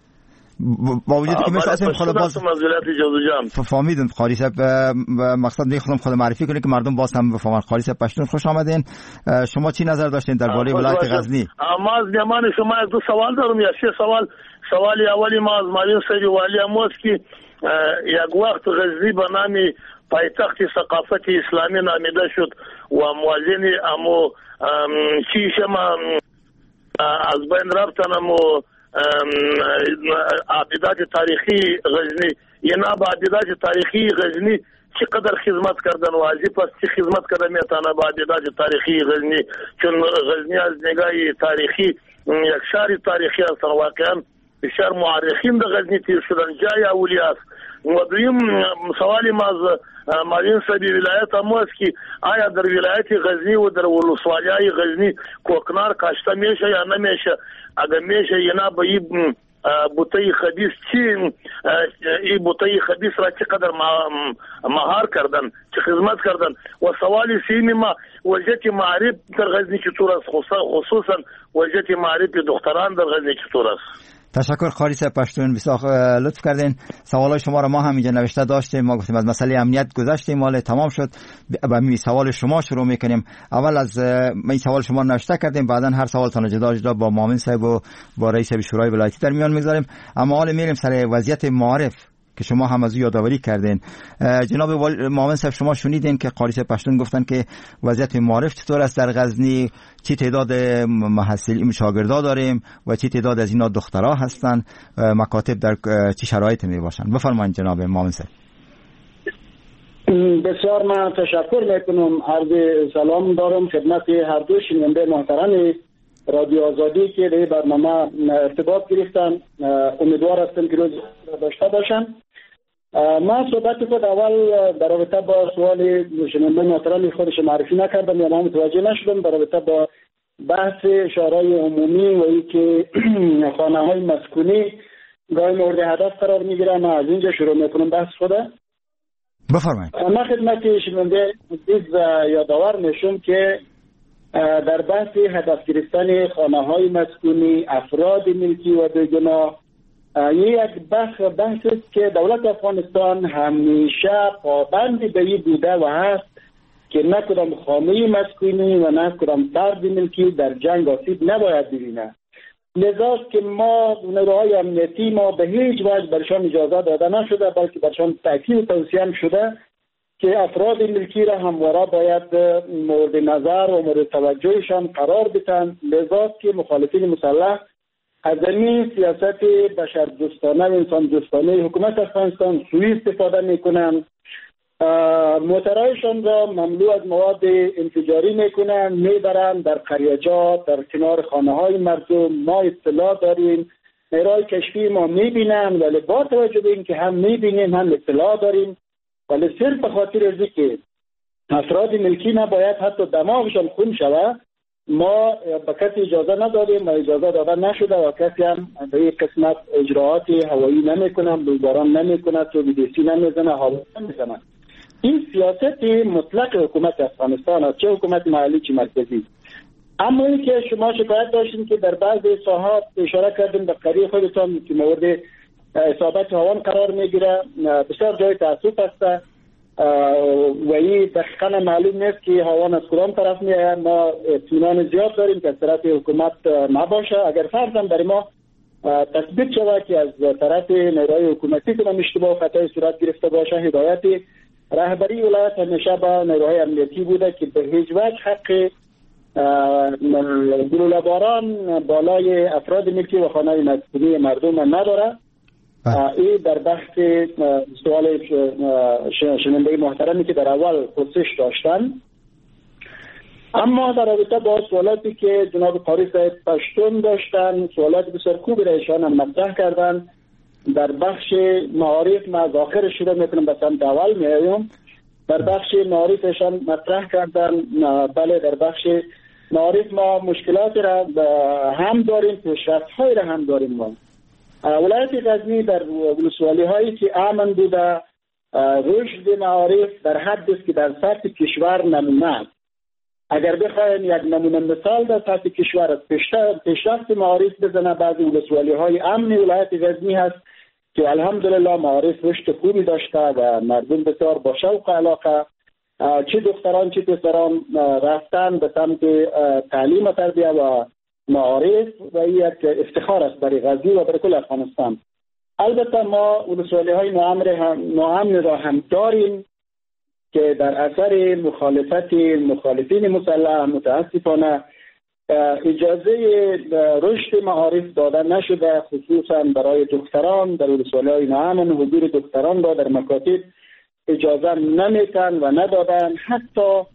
با وجود که مثلا خود باز فهمیدم قاری صاحب مقصد میخوام خود معرفی کنید که مردم باز هم بفهمن. قاری صاحب پشتون خوش آمدین. شما چی نظر داشتین درباره ولایت غزنی؟ ما از نمان شما از دو سوال دارم یا سه سوال. سوالی اولی ما از معاون صاحب والی اموز که یک وقت غزنی به نام پایتخت ثقافت اسلامی نامیده شد و موازین امو چی شما از بین رفتن امو عبیدات تاریخی غزنی اینا با عبیدات تاریخی غزنی چقدر خدمت کردن و ازی پس چی خدمت کردن میتونه با عبیدات تاریخی غزنی، چون غزنی از نگاه تاریخی یک شهر تاریخی است. واقعا بسیار مورخین در غزنی تیر شدن، جای اولی است. و دویم سوالی ما از معین صاحب ولایت هم است که آیا در ولایت غزنی و در ولسوالیای غزنی کوکنار کاشته میشه یا نمیشه؟ اگر میشه یا نه به این بوته خبیث چی این بوته خبیث را چقدر مهار کردن، چه خدمت کردن؟ و سوالی سیمی ما وضعیت معرف در غزنی چطور است، خصوصا وضعیت معرف دختران در غزنی چطور است؟ تشکر قاری صاحب پشتون، بسیار لطف کردین. سوالای شما را ما هم اینجا نوشته داشتیم، ما گفتیم از مسئله امنیت گذشتیم، مال تمام شد، با می سوال شما شروع میکنیم. اول از می سوال شما نوشته کردیم، بعدا هر سوال تان جدا جدا با معاون صاحب و با رئیس شورای ولایتی در میان میگذاریم. اما حالا میریم سر وضعیت معارف که شما هم از او یادآوری کردین. جناب معاون صاحب شما شنیدین که قاری صاحب پشتون گفتن که وضعیت معارف چطور است در غزنی، چی تعداد محصلین شاگردا داریم و چی تعداد از اینا دخترها هستن، مکاتب در چه شرایطی می باشن؟ بفرمایید جناب معاون صاحب. بسیار من تشکر میکنم، عرض سلام دارم خدمت هر دو شنونده محترم رادیو آزادی که در برنامه ارتباط گرفتن. امیدوار هستم که روز داشته باشن. من صحبت خود اول در رابطه با سوال شنونده محترم خودش معرفی نکردم یا من متوجه نشدم در رابطه با بحث شورای عمومی و ای که خانه های مسکونی گاهی مورد هدف قرار میگیرن. من از اینجا شروع میکنم بحث خدا. بفرمایید. من خدمت شنونده عزیز یادآور میشم که در بحث هدف گرفتن خانه های مسکونی، افراد ملکی و بیگناه، یک بحث بحث است که دولت افغانستان همیشه پابند به این بوده و هست که نه کدام خانه مسکونی و نه کدام فرد ملکی در جنگ آسیب نباید ببینه. لذا که ما نیروهای امنیتی ما به هیچ وجه برشان اجازه داده نشده، بلکه برشان تاکید و توصیه هم شده که افراد ملکی را همواره باید مورد نظر و مورد توجهشان قرار بدن. لذا که مخالفین مسلح از این سیاست بشردوستانه و انسان دوستانه حکومت افغانستان سوء استفاده میکنن، موترهایشان را مملو از مواد انفجاری میکنن، میبرن در قریجات، در کنار خانه های مردم. ما اطلاع داریم، نیروهای کشفی ما میبینن، ولی با توجه به این که هم میبینیم هم اطلاع داریم، ولی صرف به خاطر از که افراد ملکی نباید حتی دماغشان خون شود، ما به کسی اجازه ندادیم و اجازه داده نشده و کسی هم به این قسمت اجراعات هوایی نمیکنن، بمباران نمیکنن، تولیدسی نمیزنه، هوا نمیزنه. این سیاست مطلق حکومت افغانستان است، چه حکومت محلی چه مرکزی. اما این که شما شکایت داشتین که در بعضی ساحات اشاره کردین به قریه خودتان که مورد اصابت هوان قرار میگیره، بسیار جای تاسف است و این دقیقا معلوم نیست که هوان از کدام طرف میآید. ما اطمینان زیاد داریم که از طرف حکومت نباشه. اگر فرضاً برای ما تثبیت شود که از طرف نیروهای حکومتی کنم اشتباه و خطای صورت گرفته باشه، هدایت رهبری ولایت همیشه با نیروهای امنیتی بوده که به هیچ وجه حق گلوله باران بالای افراد ملکی و خانه مسکونی مردم نداره. این در بحث سوال شنونده محترمی که در اول پرسش داشتن. اما در رابطه با سوالاتی که جناب قاری صاحب پشتون داشتن، سوالات بسیار خوبی را ایشان هم مطرح کردن. در بخش معارف ما از آخر شروع میکنم به سمت اول میایم. در بخش معارف ایشان مطرح کردن، بله در بخش معارف ما مشکلات را هم داریم، پیشرفت های را هم داریم. ما ولایت غزنی در ولسوالی هایی که امن بوده، رشد معارف در حد است که در سطح کشور نمونه. اگر بخوایم یک نمونه مثال در سطح کشور از پیشرفت معارف بزنه، بعضی ولسوالی های امن ولایت غزنی هست که الحمدلله معارف رشد خوبی داشته و مردم بسیار با شوق و علاقه، چه دختران چه پسران رفتن به سمت تعلیم و تربیه و معارف و یک افتخار است برای غزنی و برای کل افغانستان. البته ما ولسوالی های ناامن را هم داریم که در اثر مخالفت مخالفین مسلح متاسفانه اجازه رشد معارف داده نشده، خصوصا برای دختران. در ولسوالی های ناامن حضور دختران را در مکاتب اجازه نمیتن و ندادن. حتی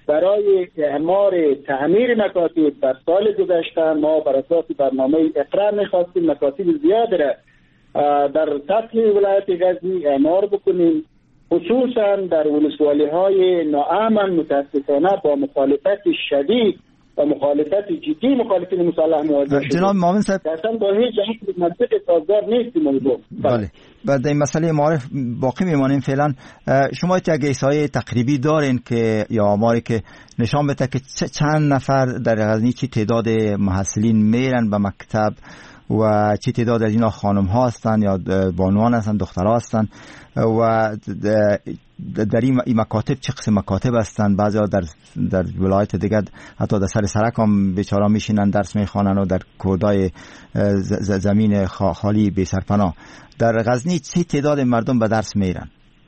برای اعمار تعمیر مکاتب در سال گذشته ما بر اساس برنامه اقرا می‌خواستیم مکاتب زیاد را در سطح ولایت غزنی اعمار بکنیم، خصوصا در ولسوالی‌های ناامن متاسفانه با مخالفت شدید و مخالفت جدی مخالفین مسلح مواجه شدیم. جناب معاون صاحب اصلا با هیچ جهت منطق سازگار نیست موضوع. بله. بعد این مسئله معارف باقی میمانیم فعلا. شما یک احصایه تقریبی دارین که یا آماری که نشان بده که چند نفر در غزنی چی تعداد محصلین میرن به مکتب و چی تعداد از اینا خانم ها هستن یا بانوان هستن، دخترها هستن و در این مکاتب چه قسم مکاتب هستن؟ بعضیا در در ولایت دیگر حتی در سر سرک هم بیچارا میشینن درس میخوانن و در کودای زمین خالی بی سرپناه. در غزنی چه تعداد مردم به درس میرن؟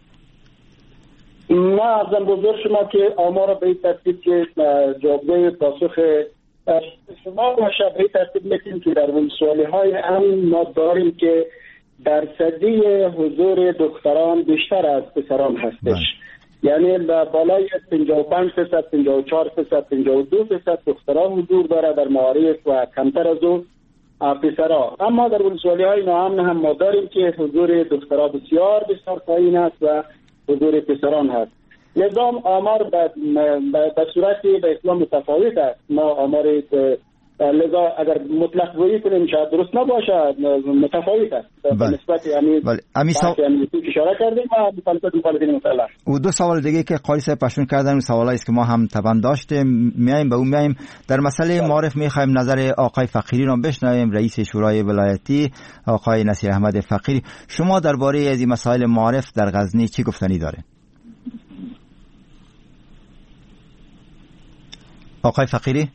ما ازم بزرگ شما که آمار به این ترتیب که جوابگوی پاسخ شما باشه به این ترتیب میکنیم که در ولسوالی های امن ما داریم که درصدی حضور دختران بیشتر از پسران هستش. یعنی بالای پنجاه و پنج درصد، پنجاه و چهار درصد، پنجاه و دو درصد دختران حضور داره در معارف و کمتر از او پسرها. اما در ولسوالی های ناامن هم ما داریم که حضور دخترها بسیار بسیار پایین است و حضور پسران هست. نظام آمار به صورت به اسلام متفاوت است. ما آمار لذا اگر مطلق گویی کنیم شاید درست نباشه، متفاوت است به نسبت یعنی بحث امنیتی که اشاره کردیم و مخالفت مخالفین مسلح. و دو سوال دیگه که قاری صاحب پشون کردن اون سوالایی است که ما هم طبعا داشتیم، میایم به اون میایم. در مسئله معارف میخوایم نظر آقای فقیری رو بشنویم، رئیس شورای ولایتی آقای نصیر احمد فقیری. شما درباره از این مسائل معارف در غزنی چی گفتنی داره؟ آقای فقیری؟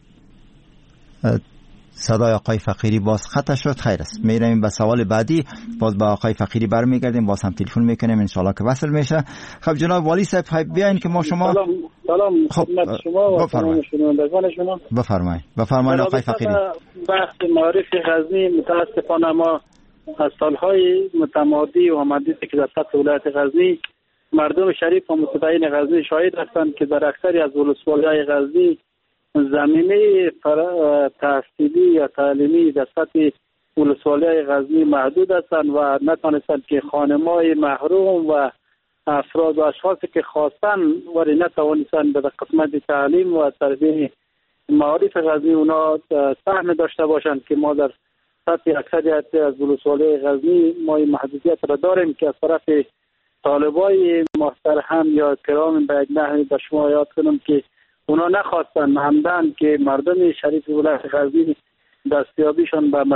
صدای آقای فقیری باز خطا شد. خیر است، میریم به سوال بعدی، باز با آقای فقیری برمیگردیم، باز هم تلفن میکنیم ان شاء الله که وصل میشه. خب جناب والی صاحب بیاین که ما شما سلام سلام خدمت شما و تمام شنوندگان شما. بفرمایید بفرمایید آقای فقیری. بحث معارف غزنی متاسفانه ما از سالهای متمادی و آمدیده که در سطح ولایت غزنی مردم شریف و متدین غزنی شاهد هستند که در اکثری از ولسوالی‌های غزنی زمینه تحصیلی یا تعلیمی در سطح ولسوالی‌های غزنی محدود هستند و نتوانستند که خانم‌های محروم و افراد و اشخاصی که خواستن ولی نتوانستند در قسمت تعلیم و تربیت معارف غزنی اونا سهم داشته باشند که ما در سطح اکثریت از ولسوالی‌های غزنی ما این محدودیت را داریم که از طرف طالبای محترم یا کرام به یک نحوی به شما یاد کنم که اونا نخواستن همدن که مردم شریف ولایت غزنی دستیابیشان به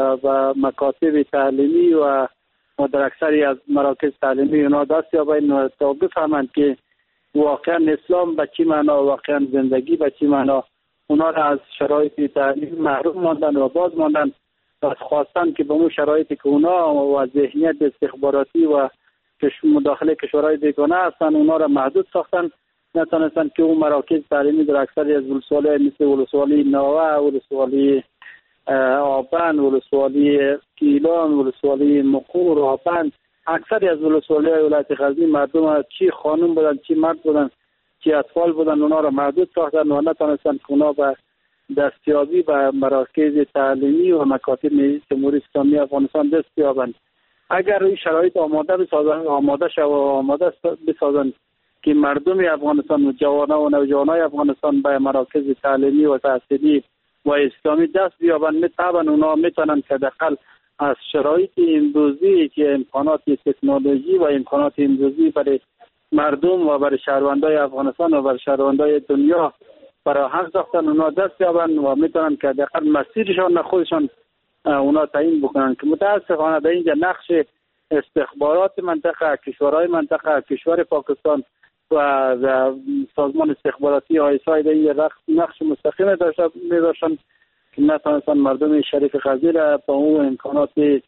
مکاتب تعلیمی و در اکثری از مراکز تعلیمی اونا دستیابین تا بفهمند که واقعا اسلام به چی معنا، واقعا زندگی به چی معنا. اونا را از شرایط تعلیمی محروم ماندن و باز ماندن و خواستن که به اون شرایطی که اونا و ذهنیت استخباراتی و مداخله کشورهای بیگانه هستن اونا را محدود ساختن، نتونستن که اون مراکز تعلیمی در اکثری از ولسوالی مثل ولسوالی ناوه، ولسوالی آبند، ولسوالی کیلان، ولسوالی مقور، آبند، اکثری از ولسوالی‌های ولایت غزنی مردم چی خانم بودن، چی مرد بودن، چی اطفال بودن، اونا را محدود ساختن و نتونستن که اونا به دستیابی به مراکز تعلیمی و مکاتب جمهوری اسلامی افغانستان دست یابند. اگر این شرایط آماده بسازن، آماده شو و آماده بسازن که مردم افغانستان و جوانان و نوجوانای افغانستان به مراکز تعلیمی و تحصیلی و اسلامی دست بیابند، میتوانند اونا میتونن که دقل از شرایط امروزی که امکانات تکنولوژی و امکانات امروزی برای مردم و برای شهروندای افغانستان و برای شهروندای دنیا فراهم ساختن، اونا دست یابند و میتونن که دقل مسیرشان خودشان اونا تعیین بکنن. که متاسفانه در اینجا نقش استخبارات منطقه، کشورهای منطقه، کشور پاکستان و سازمان استخباراتی آیسای در این نقش مستقیم داشته می‌داشتن که نتونستن مردم شریف غزنی را با اون امکانات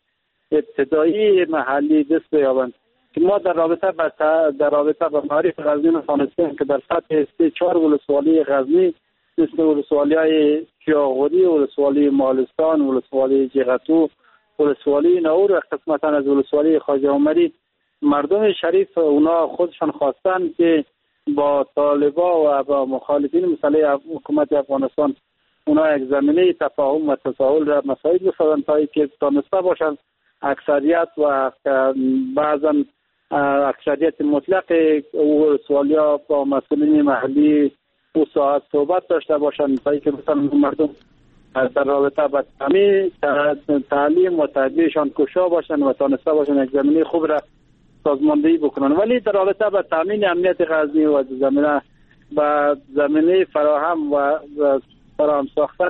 ابتدایی محلی دست بیابند. که ما در رابطه با در رابطه با معارف غزنی نتونستیم که در سطح سه چهار ولسوالی غزنی مثل ولسوالی‌های کیاغوری، ولسوالی مالستان، ولسوالی جغتو، ولسوالی نور و قسمتاً از ولسوالی خواجه عمری مردم شریف اونا خودشان خواستن که با طالبا و با مخالفین مسئله حکومت افغانستان اونا یک زمینه تفاهم و تساهل را مساعد بسازن تا اینکه تانسته باشن اکثریت و بعضا اکثریت مطلق ولسوالیا با مسئولین محلی او ساعت صحبت داشته باشن تا اینکه مثلا مردم در رابطه با تعلیم و تربیتشان کوشا باشن و تانسته باشن یک زمینه خوب را سازماندهی بکنن. ولی در رابطه با تامین امنیت غزنی و زمینه و زمینه فراهم و فراهم ساختن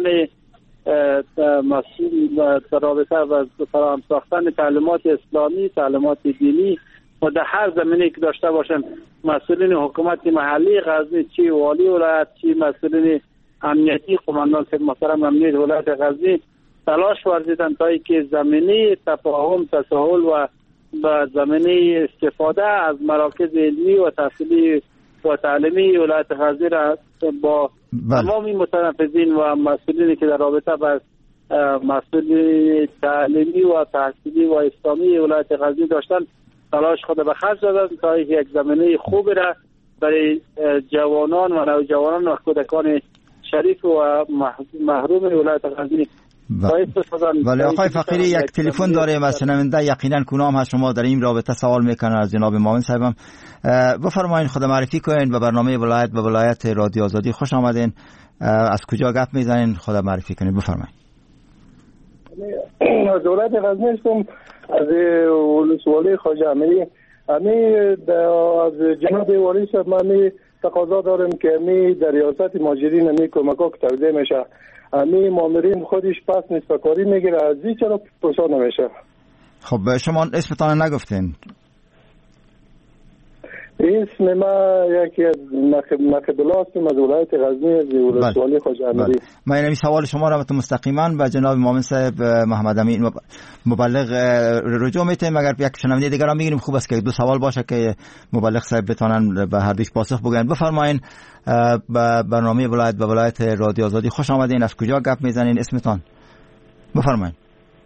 مسئول در رابطه و فراهم ساختن تعلیمات اسلامی، تعلیمات دینی و در هر زمینه که داشته باشن مسئولین حکومت محلی غزنی، چی والی ولایت، چی مسئولین امنیتی، قماندان صاحب محترم امنیت ولایت غزنی تلاش ورزیدن تا اینکه زمینه تفاهم، تساهل و به زمینه استفاده از مراکز علمی و تحصیلی و تعلیمی ولایت غزنی را با تمام متنفذین و مسئولینی که در رابطه با مسئولین تعلیمی و تحصیلی و اسلامی ولایت غزنی داشتن تلاش خود به خرج دادن تا یک زمینه خوب را برای جوانان و نوجوانان و کودکان شریف و محروم ولایت غزنی. ولی آقای فقیری یک تلفن داریم از شنونده، یقینا کنام هست شما در این رابطه سوال میکنن از جناب معاون صاحبم. بفرمایید خود معرفی کنین به برنامه ولایت به ولایت رادیو آزادی خوش آمدین. از کجا گپ میزنین خود معرفی کنین بفرمایید. از ولایت غزنی هستم، از ولسوالی خواجه امیری. امی از جناب والی صاحب من تقاضا دارم که امی در ریاست ماجرین امی کمکا که توزیع میشه امی مامورین خودش پس نسبت کاری میگیره، از این چرا پرسان نمیشه؟ خب شما اسمتان نگفتین؟ اسم ما یکی از نقیب الله هستم از ولایت غزنی از ولسوالی خواجه امیری. من این سوال شما را مستقیما به جناب معاون صاحب محمد امین مبلغ رجوع میتیم، مگر یک شنونده دیگر هم میگیریم خوب است که دو سوال باشه که مبلغ صاحب بتونن به هر دوش پاسخ بگن. بفرمایین به برنامه ولایت به ولایت رادیو آزادی خوش آمدین. از کجا گپ میزنین؟ اسمتان بفرمایین.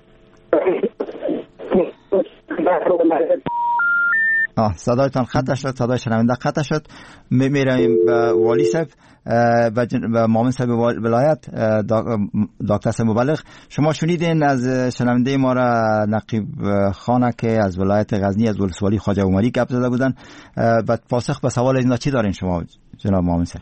آه صدایتان خطا شد، صدای شنونده خطا شد. میریم به والی صاحب و معاون صاحب ولایت دکتر صاحب مبلغ. شما شنیدین از شنونده ما را نقیب خانه که از ولایت غزنی از ولسوالی خواجه عمری گپ زده بودن. بعد پاسخ به سوال اینا چی دارین شما جناب معاون صاحب؟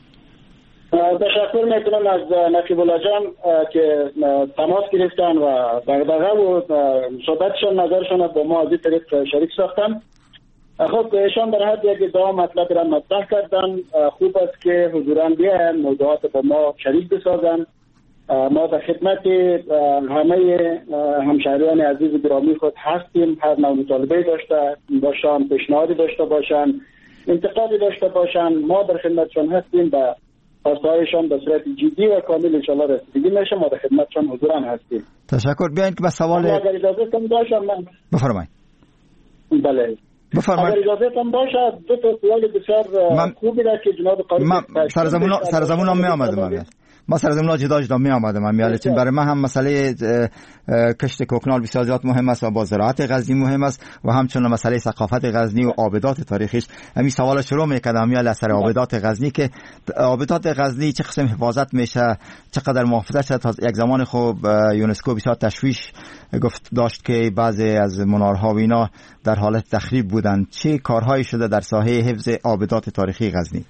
تشکر میکنم از نقیب الله جان که تماس گرفتن و دغدغه و صحبتشان نظرشان با ما از این طریق شریک ساختن. خب ایشان در حد یک ادعا مطلب را مطرح کردن. خوب است که حضوراً بیاین موضوعات با ما شریک بسازن. ما در خدمت همه همشهریان عزیز گرامی خود هستیم. هر نوع مطالبه داشته باشن، پیشنهادی داشته باشن، انتقادی داشته باشن، ما در خدمتشان هستیم. و خواستهایشان به صورت جدی و کامل انشاءالله رسیدگی میشه. ما در خدمتشان حضوراً هستیم. تشکر. بیاین که به سوال اگر اجازه کنم باشم من بفرمایید. بله بفرمایید. اگر اجازه کنم باشه دو تا سوال بسیار خوبی را که جناب قاری سرزمون سرزمون هم می آمدم ما سرزمون جدا جدا می آمدم من میاله چون برای من هم مسئله کشت کوکنال بسیار زیاد مهم است و با زراعت غزنی مهم است و همچنین مسئله ثقافت غزنی و آبادات تاریخیش. همین سوال شروع میکردم میاله اثر آبادات غزنی که آبادات غزنی چه قسم حفاظت میشه، چقدر محافظت شد. تا یک زمان خوب یونسکو بسیار تشویش گفت داشت که بعضی از منارها و اینا در حالت تخریب بودن. چه کارهایی شده در ساحه حفظ آبادات تاریخی غزنی؟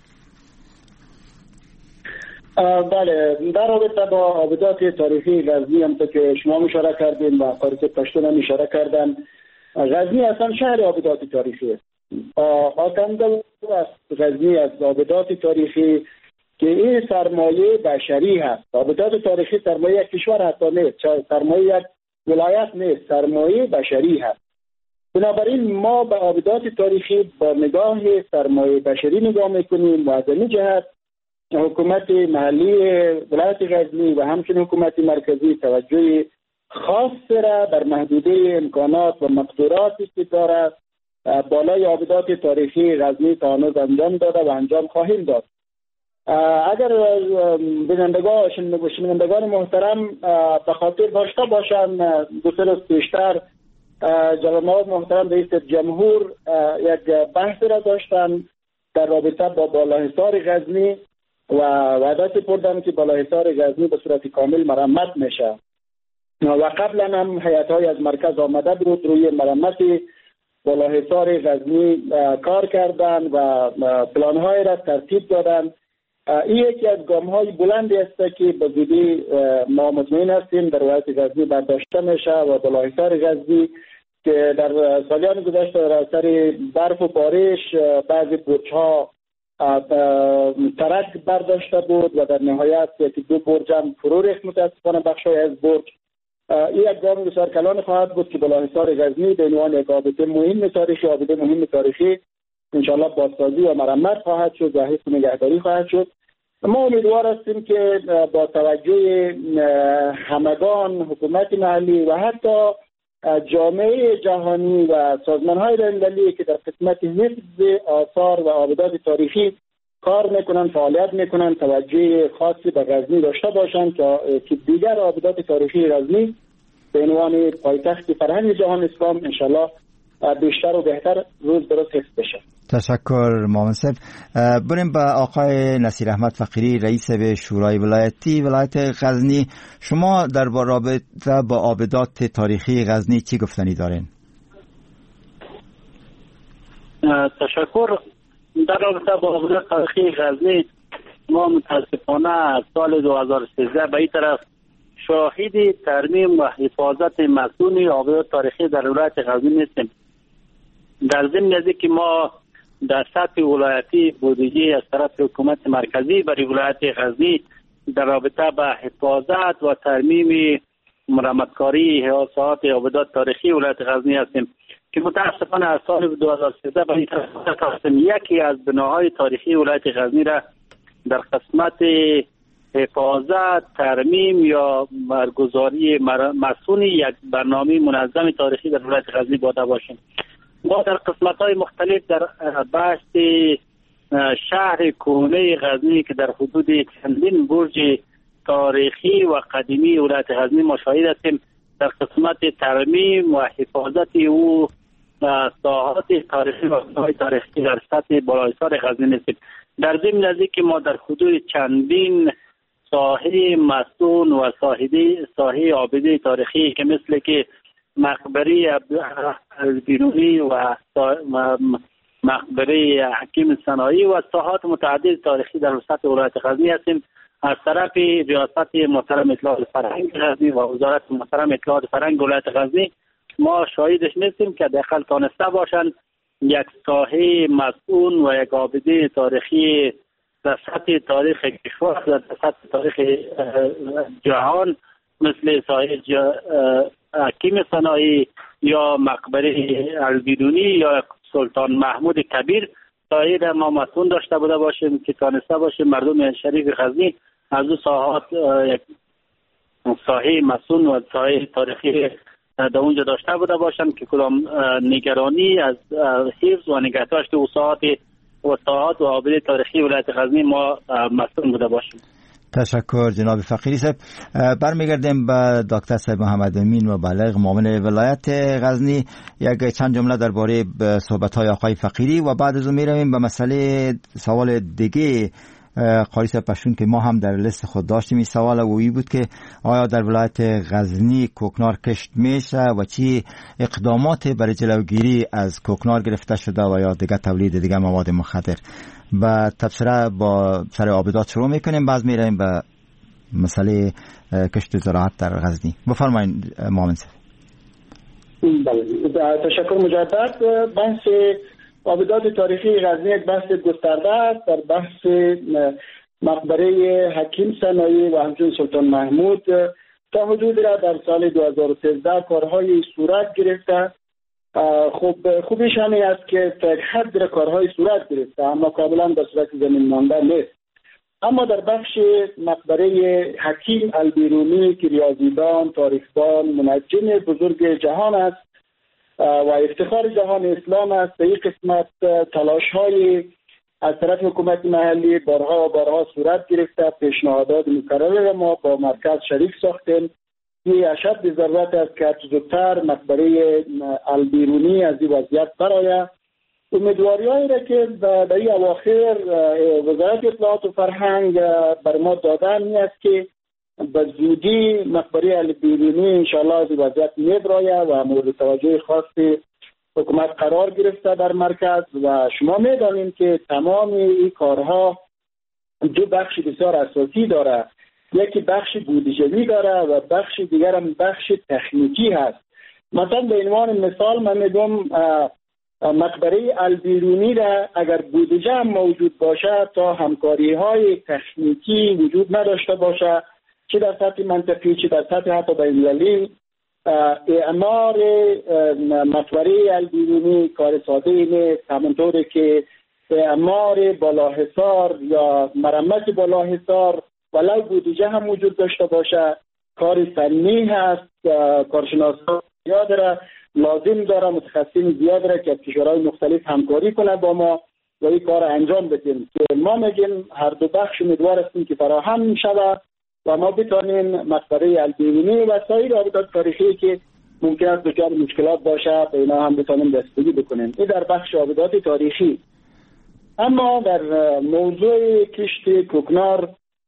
بله در رابطه با آبادات تاریخی غزنی هم که شما اشاره کردین و قاری پشتون هم اشاره کردن، غزنی اصلا شهر آبادات تاریخی است. آکنده است غزنی از آبادات تاریخی که این سرمایه بشری هست. آبادات تاریخی سرمایه یک کشور حتی نیست، سرمایه یک ولایت نیست، سرمایه بشری هست. بنابراین ما به آبادات تاریخی با نگاه سرمایه بشری نگاه میکنیم و از این جهت حکومت محلی ولایت غزنی و همچنین حکومت مرکزی توجه خاص را در محدوده امکانات و مقدوراتی که دارد بالای آبادات تاریخی غزنی تا هنوز انجام داده و انجام خواهیم داد. اگر بینندگان شنوندگان محترم به خاطر داشته باشند دو سه روز پیشتر جناب محترم رئیس جمهور یک بحث را داشتن در رابطه با بالاحصار غزنی و وعده سپردن که بالاحصار غزنی به صورت کامل مرمت میشه و قبلا هم هیئت‌های از مرکز آمده بود روی مرمت بالاحصار غزنی کار کردن و پلان‌های را ترتیب دادن. این یکی از گام‌های بلندی است که به زودی ما مطمئن هستیم در ولایت غزنی برداشته میشه و بالاحصار غزنی که در سالیان گذشته در اثر برف و بارش بعضی برج‌ها ترک برداشته بود و در نهایت یکی دو برج هم فرو ریخت متاسفانه بخش‌های از برج. این یک گام بسیار کلان خواهد بود که بالاحصار غزنی به عنوان یک آبده مهم تاریخی آبده مهم تاریخی انشالله بازسازی و مرمت خواهد شد و حفظ نگهداری خواهد شد. ما امیدوار هستیم که با توجه همگان حکومت محلی و حتی جامعه جهانی و سازمان‌های بین‌المللی که در قسمت حفظ آثار و آبدات تاریخی کار میکنن، فعالیت میکنن، توجه خاصی به غزنی داشته باشند که دیگر آبدات تاریخی غزنی به عنوان پایتخت فرهنگ جهان اسلام انشالله بیشتر و بهتر روز به روز حفظ بشه. تشکر معاون صاحب. بریم به آقای نصیر احمد فقیری، رئیس به شورای ولایتی ولایت غزنی. شما در رابطه با آبدات تاریخی غزنی چی گفتنی دارین؟ تشکر. در رابطه با آبدات تاریخی غزنی ما متاسفانه از سال دو هزار و سیزده به این طرف شاهد ترمیم و حفاظت مسئول آبدات تاریخی در ولایت غزنی نیستیم. در ضمن از اینکه ما در سطح ولایتی بودجه از طرف حکومت مرکزی برای ولایت غزنی در رابطه با حفاظت و ترمیم مرمتکاری ساحات آبدات تاریخی ولایت غزنی هستیم که متاسفانه از سال دو هزار و سیزده به این طرف یکی از بناهای تاریخی ولایت غزنی را در قسمت حفاظت، ترمیم یا برگزاری مسئول یک برنامه منظم تاریخی در ولایت غزنی باده باشیم. ما در قسمت‌های مختلف در بحث شهر کهنه غزنی که در حدود چندین برج تاریخی و قدیمی ولایت غزنی مشاهده هستیم در قسمت ترمیم و حفاظت او ساحات تاریخی و بناهای تاریخی در سطح بالاحصار غزنی هستیم. در ضمن از اینکه ما در حدود چندین ساحه مسکون و ساحه ساحه آبده تاریخی که مثل که مقبره البیرونی و مقبره حکیم صناعی و ساحات متعدد تاریخی در سطح ولایت غزنی هستیم. از طرف ریاست محترم اطلاعات فرهنگ غزنی و وزارت محترم اطلاعات فرهنگ ولایت غزنی ما شاهدش نیستیم که داخل تانسته باشند یک ساحه مسئول و یک آبده تاریخی در سطح تاریخ کشور در سطح تاریخ جهان مثل ساحه حکیم صناعی یا مقبره البیرونی یا سلطان محمود کبیر ساحه را ما مسئول داشته بوده باشیم که تانسته باشیم مردم شریف غزنی از دو ساحات یک ساحه مسئول و ساحه تاریخی در اونجا داشته بوده باشند که کدام نگرانی از حفظ و نگهداشت و ساحات و ساحات و آبده تاریخی ولایت غزنی ما مسئول بوده باشیم. تشکر جناب فقیری صاحب. برمیگردیم به دکتر صاحب محمد امین و بلغ معاون ولایت غزنی. یک چند جمله درباره صحبت‌های آقای فقیری و بعد از اون میرویم به مسئله سوال دیگه قاری صاحب پشتون که ما هم در لیست خود داشتیم. این سوال اویی بود که آیا در ولایت غزنی کوکنار کشت میشه و چی اقدامات برای جلوگیری از کوکنار گرفته شده و یا دیگه تولید دیگه مواد مخدر. و تبصره با سر آبدات شروع میکنیم بعد میریم به مسئله کشت زراعت در غزنی. بفرمایید معاون صاحب. بله تشکر مجدد. بحث آبدات تاریخی غزنی یک بحث گسترده است. در بحث مقبره حکیم صناعی و همچنین سلطان محمود تا حدود را در سال دو هزار و سیزده کارهای صورت گرفته. خب خوبیش همین است که تا یک حد را کارهای صورت گرفته اما کاملا به صورت زمین مانده نیست. اما در بخش مقبره حکیم البیرونی که ریاضیدان، تاریخدان، منجم بزرگ جهان است و افتخار جهان اسلام است، به این قسمت تلاش های از طرف حکومت محلی بارها و بارها صورت گرفته. پیشنهادات مکرر ما با مرکز شریک ساختیم. این اشد ضرورت است که زودتر مقبره البیرونی از این وضعیت برآید امیدواری‌هایی را که در این اواخر وزارت اطلاعات و فرهنگ بر ما دادن این است که به زودی مقبره البیرونی انشاءالله از وضعیت می‌براید و مورد توجه خاص حکومت قرار گرفته در مرکز و شما می‌دانید که تمام این کارها دو بخش بسیار اساسی داره. یکی بخش بودجه‌ای داره و بخش دیگر هم بخش تکنیکی هست. مثلا به عنوان مثال من میگم مقبره البیرونی را اگر بودجه هم موجود باشه تا همکاری های تکنیکی وجود نداشته باشه، چه در سطح منطقی چه در سطح حتی بین‌المللی، اعمار مقبره البیرونی کار ساده نیست. همونطوری که اعمار بالاحصار یا مرمت بالاحصار ولو بودجه هم وجود داشته باشه کار فنی هست، کارشناسان زیاد داره لازم داره، متخصصین زیاد داره که کشورهای مختلف همکاری کنه با ما و این کار انجام بدیم که ما میگیم هر دو بخش امیدوار هستیم که فراهم میشود و ما بتانیم مقبره البیرونی و سایر آبادات تاریخی که ممکن است دچار مشکلات باشه به اینا هم بتانیم دستگیری بکنیم. این در بخش آبادات تاریخی. اما در موضوع کشت کوکنار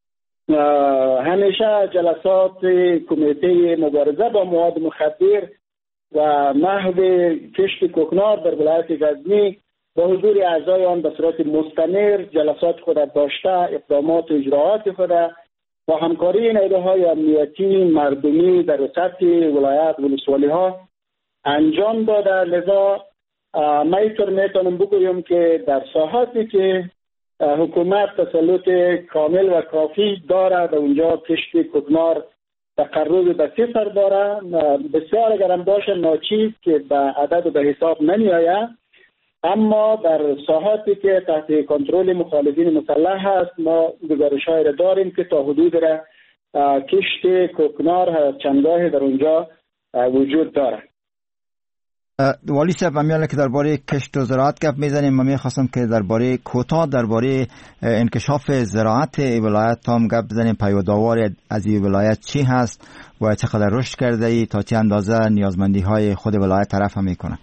همیشه جلسات کمیته مبارزه با مواد مخدر و محو کشت کوکنار در ولایت غزنی با حضور اعضای آن به صورت مستمر جلسات خود داشته، اقدامات و اجراعات خود با همکاری نیروهای امنیتی مردمی در سطح ولایت و ولسوالی ها انجام داده. لذا من اینطور میتونم بگویم که در ساحاتی که حکومت تسلط کامل و کافی داره در اونجا کشت کوکنار تقرب به صفر داره. بسیار اگرم باشه ناچیز که به عدد و به حساب نمی آید، اما در ساحاتی که تحت کنترل مخالفین مسلح هست ما گزارش‌هایی را داریم که تا حدود را کشت کوکنار چندگاه در اونجا وجود داره. والی صاحب امیاله که درباره کشت و زراعت گپ میزنیم، من میخواستم که درباره کوتاه درباره انکشاف زراعت ولایت هم گپ بزنیم. پیوداوار از این ولایت چی هست و چقدر رشد کرده ای تا چه اندازه نیازمندی های خود ولایت طرف هم میکنه؟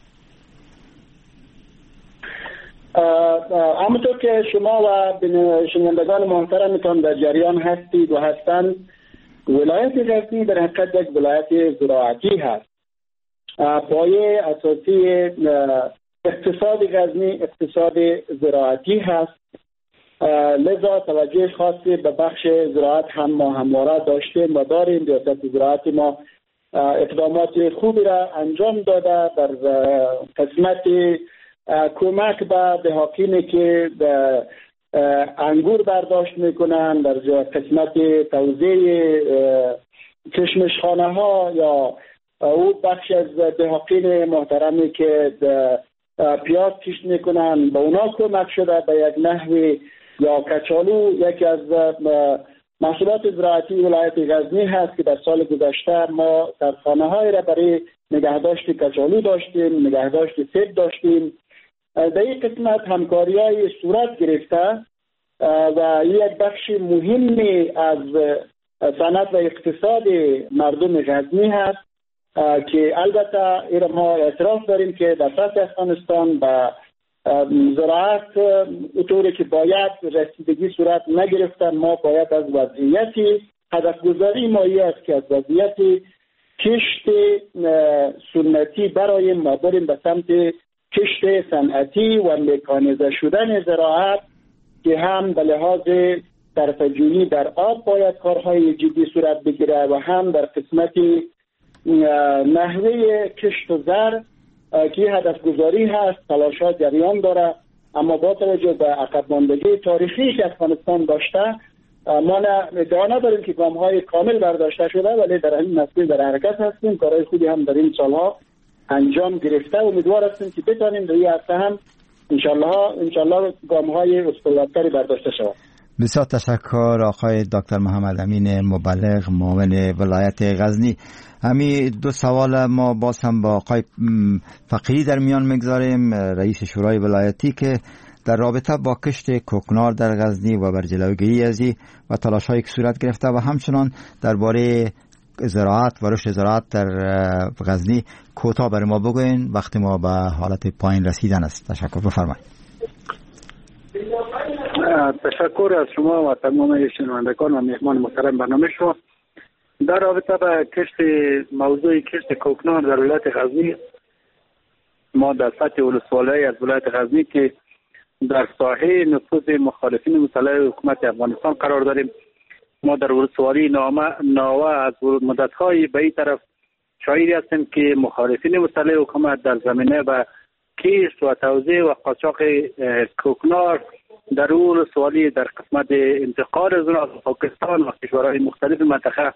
همونطور که شما و شنوندگان محترمتان در جریان هستید و هستند، ولایت غزنی در حقیقت یک ولایت زراعتی هست. پایه اساسی اقتصاد غزنی اقتصاد زراعتی هست. لذا توجه خاصی به بخش زراعت هم ما همواره داشتیم و داریم. ریاست زراعت ما اقدامات خوبی را انجام داده در قسمت کمک به دهقانی که انگور برداشت میکنن، در قسمت توزیع کشمشخانه ها یا او بخش از دهقان محترمی که پیاز کشت میکنن به اونا کمک شده به یک نحوی. یا کچالو یکی از محصولات زراعتی ولایت غزنی هست که در سال گذشته ما سرخانه های را برای نگهداشت کچالو داشتیم، نگهداشت سیب داشتیم. در این قسمت همکاری های صورت گرفته و یک بخش مهمی از صنعت و اقتصاد مردم غزنی هست که البته ایران ما اعتراف داریم که در سطح افغانستان به زراعت اونطوری که باید رسیدگی صورت نگرفتن. ما باید از وضعیتی هدف گذاری مایی است که از وضعیتی کشت سنتی برایم و بریم به سمت کشت صنعتی و مکانیزه شدن زراعت که هم به لحاظ صرفه‌جویی در آب باید کارهای جدی صورت بگیره و هم در قسمت نحوه کشت و زر که هدف گذاری هست تلاشات جریان داره. اما با توجه به عقب ماندگی تاریخی که افغانستان داشته ما ادعا نداریم که گام های کامل برداشته شده، ولی در این مسیر در حرکت هستیم. کارهای خوبی هم در این سالها انجام گرفته و امیدوار هستیم که بتانیم در این عرصه هم انشالله انشالله گام های اسطوره‌تری برداشته شود. بسیار تشکر آقای دکتر محمد امین مبلغ معاون ولایت غزنی. همین دو سوال ما باز هم با آقای فقیری در میان میگذاریم، رئیس شورای ولایتی، که در رابطه با کشت کوکنار در غزنی و بر جلوگیری از این و تلاش‌هایی که صورت گرفته و همچنان درباره زراعت و رشد زراعت در غزنی کوتاه برای ما بگوین، وقتی ما به حالت پایین رسیدن است. تشکر، بفرمایید. تشکر از شما و تمام شنوندگان و مهمان محترم برنامه شما. در رابطه با کشت موضوع کشت کوکنار در ولایت غزنی، ما در سطح ولسوالی از ولایت غزنی که در ساحه نفوذ مخالفین مسلح حکومت افغانستان قرار داریم، ما در ولسوالی ناوه از مدت‌های به این طرف شاهدی هستیم که مخالفین مسلح حکومت در زمینه و کشت و توزیع و قاچاق کوکنار در ولسوالی در قسمت انتقال از اونها پاکستان و کشورهای مختلف منطقه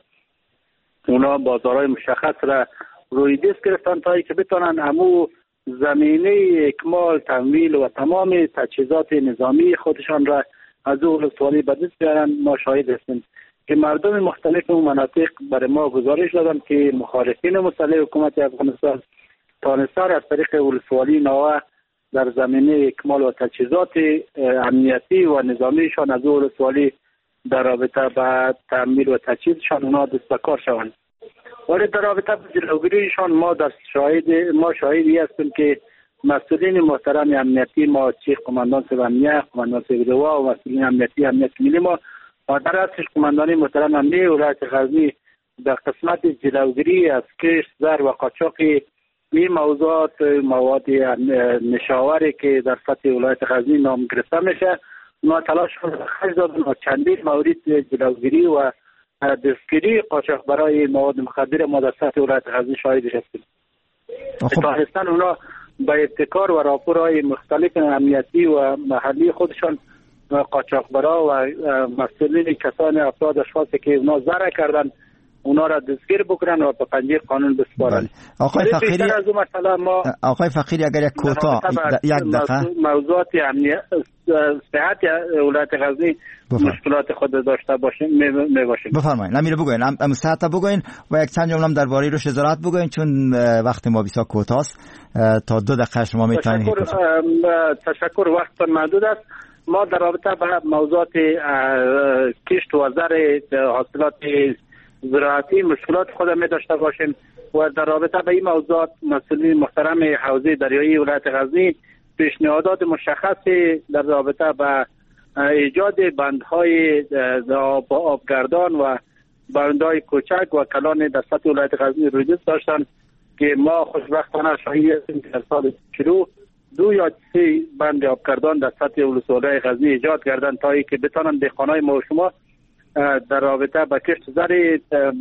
اونا بازارهای مشخص را روی دست گرفتن تا که بتونن امو زمینه اکمال تمویل و تمام تجهیزات نظامی خودشان را از ولسوالی به دست بیارن. ما شاهد هستیم که مردم مختلف و مناطق برای ما گزارش دادن که مخالفین مسلح حکومت افغانستان تانستر از طریق ولسوالی ناوه در زمینه اکمال و تجهیزات امنیتی و نظامیشان از ولسوالی در رابطه با تأمین و تجهیزشان اونا دست به کار شوند. ولی در رابطه با جلوگیریشان ما در شاهد ما شاهدی هستیم که مسئولین محترم امنیتی ما، چیف قماندان سیب امنیت، قماندان سیب دوا و مسئولین امنیتی امنیت ملی ما و در اصلش قماندانی محترم امنیتی ولایت غزنی در قسمت جلوگیری از کشت، زر و قاچاق این موضوعات مواد نشاوری که در سطح ولایت غزنی نام گرفته میشه، ما تلاش خرج دادن و چندین مورد جلوگیری و دستگیری قاچاق برای مواد مخدر ما در سطح ولایت غزنی شاهدش هستیم. تاهستان اونا با ابتکار و راپورهای مختلف امنیتی و محلی خودشان قاچاقبرا و مسئولین کسان افراد اشخاصی که اونا زرع کردن اونا را دستگیر بکنن و به پنجه قانون بسپارن. آقای فقیری از اون مثلا ما آقای فقیری اگر یک کوتاه یک دقیقه موضوعات امنیت صحت ولایت غزنی مشکلات خود داشته باشیم می باشیم. بفرمایید. نمیره بگوین ام صحت بگوین و یک چند جمله درباره رشد زراعت بگوین چون وقت ما بسیار کوتاه است تا دو دقیقه شما میتونید. تشکر تشکر وقت محدود است. ما در رابطه با موضوعات کشت و زر حاصلات زراعتی مشکلات خود می داشته باشیم و در رابطه با این موضوعات مسئولین محترم حوزه دریایی ولایت غزنی پیشنهادات مشخصی در رابطه با ایجاد بندهای آب آبگردان و بندهای کوچک و کلان در سطح ولایت غزنی روی داشتن که ما خوشبختانه شاهد هستیم که در سال شروع دو یا سه بند آبگردان در سطح ولسوالی غزنی ایجاد کردن تا ای که بتانن دهقانای ما و شما در رابطه با کشت زر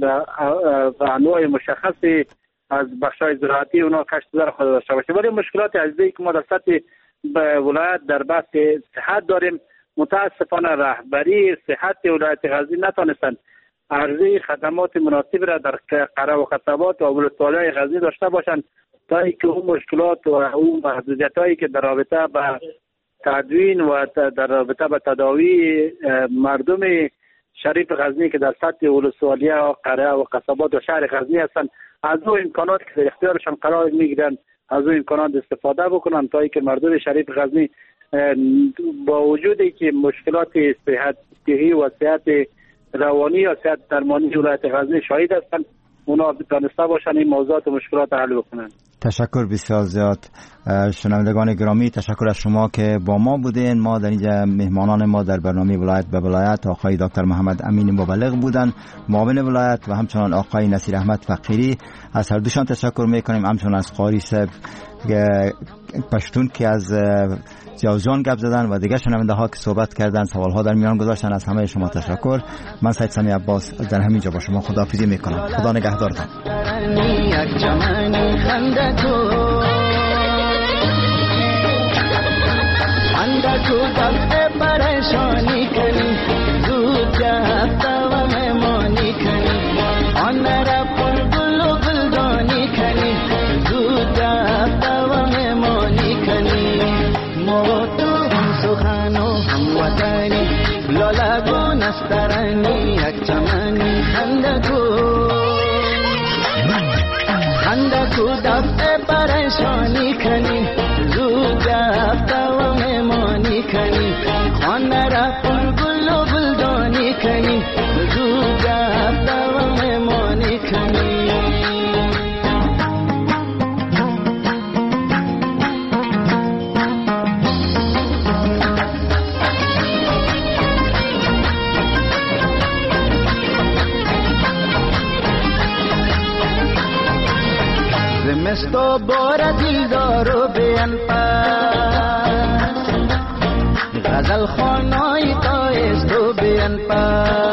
و انواع مشخصی از بخشای زراعتی اونا کشت زر خود داشته باشه. ولی مشکلات عزیزی که ما در سطح ولایت در بحث صحت داریم، متاسفانه رهبری صحت ولایت غزنی نتونستن عرضه خدمات مناسب را در قرا و خطابات و ولسوالی غزنی داشته باشند تا اینکه اون مشکلات و اون محدودیتایی که در رابطه با تدوین و در رابطه با تداوی مردم شریف غزنی که در سطح ولسوالی و قرا و قصبات و شهر غزنی هستند از اون امکانات که در اختیارشان قرار میگیرن از اون امکانات استفاده بکنن تا اینکه مردم شریف غزنی با وجودی که مشکلات صحتی و صحت روانی یا صحت درمانی ولایت غزنی شاهد هستند اونا دانسته باشن این موضوعات و مشکلات حل بکنن. تشکر بسیار زیاد. شنوندگان گرامی تشکر از شما که با ما بودین. ما در اینجا مهمانان ما در برنامه ولایت به ولایت آقای دکتر محمد امین مبلغ بودن، معاون ولایت، و همچنان آقای نصیر احمد فقیری. از هر دوشان تشکر میکنیم، همچنان از قاری صاحب پشتون که از جوزجان گپ زدن و دیگر شنونده ها که صحبت کردن، سوال ها در میان گذاشتن. از همه شما تشکر. من سید سمی عباس در همینجا با شما خداحافظی میکنم. خدا نگهدارتان. نسترانی یک چمنی خندکو خندکو دفع پریشانی کنی زود جفت و میمانی کنی خانه را پر گل و گلدانی کنی زود جفت و میمانی کنی تو بار دیلدار و بیان پس غزل خانای تا است و بیان پس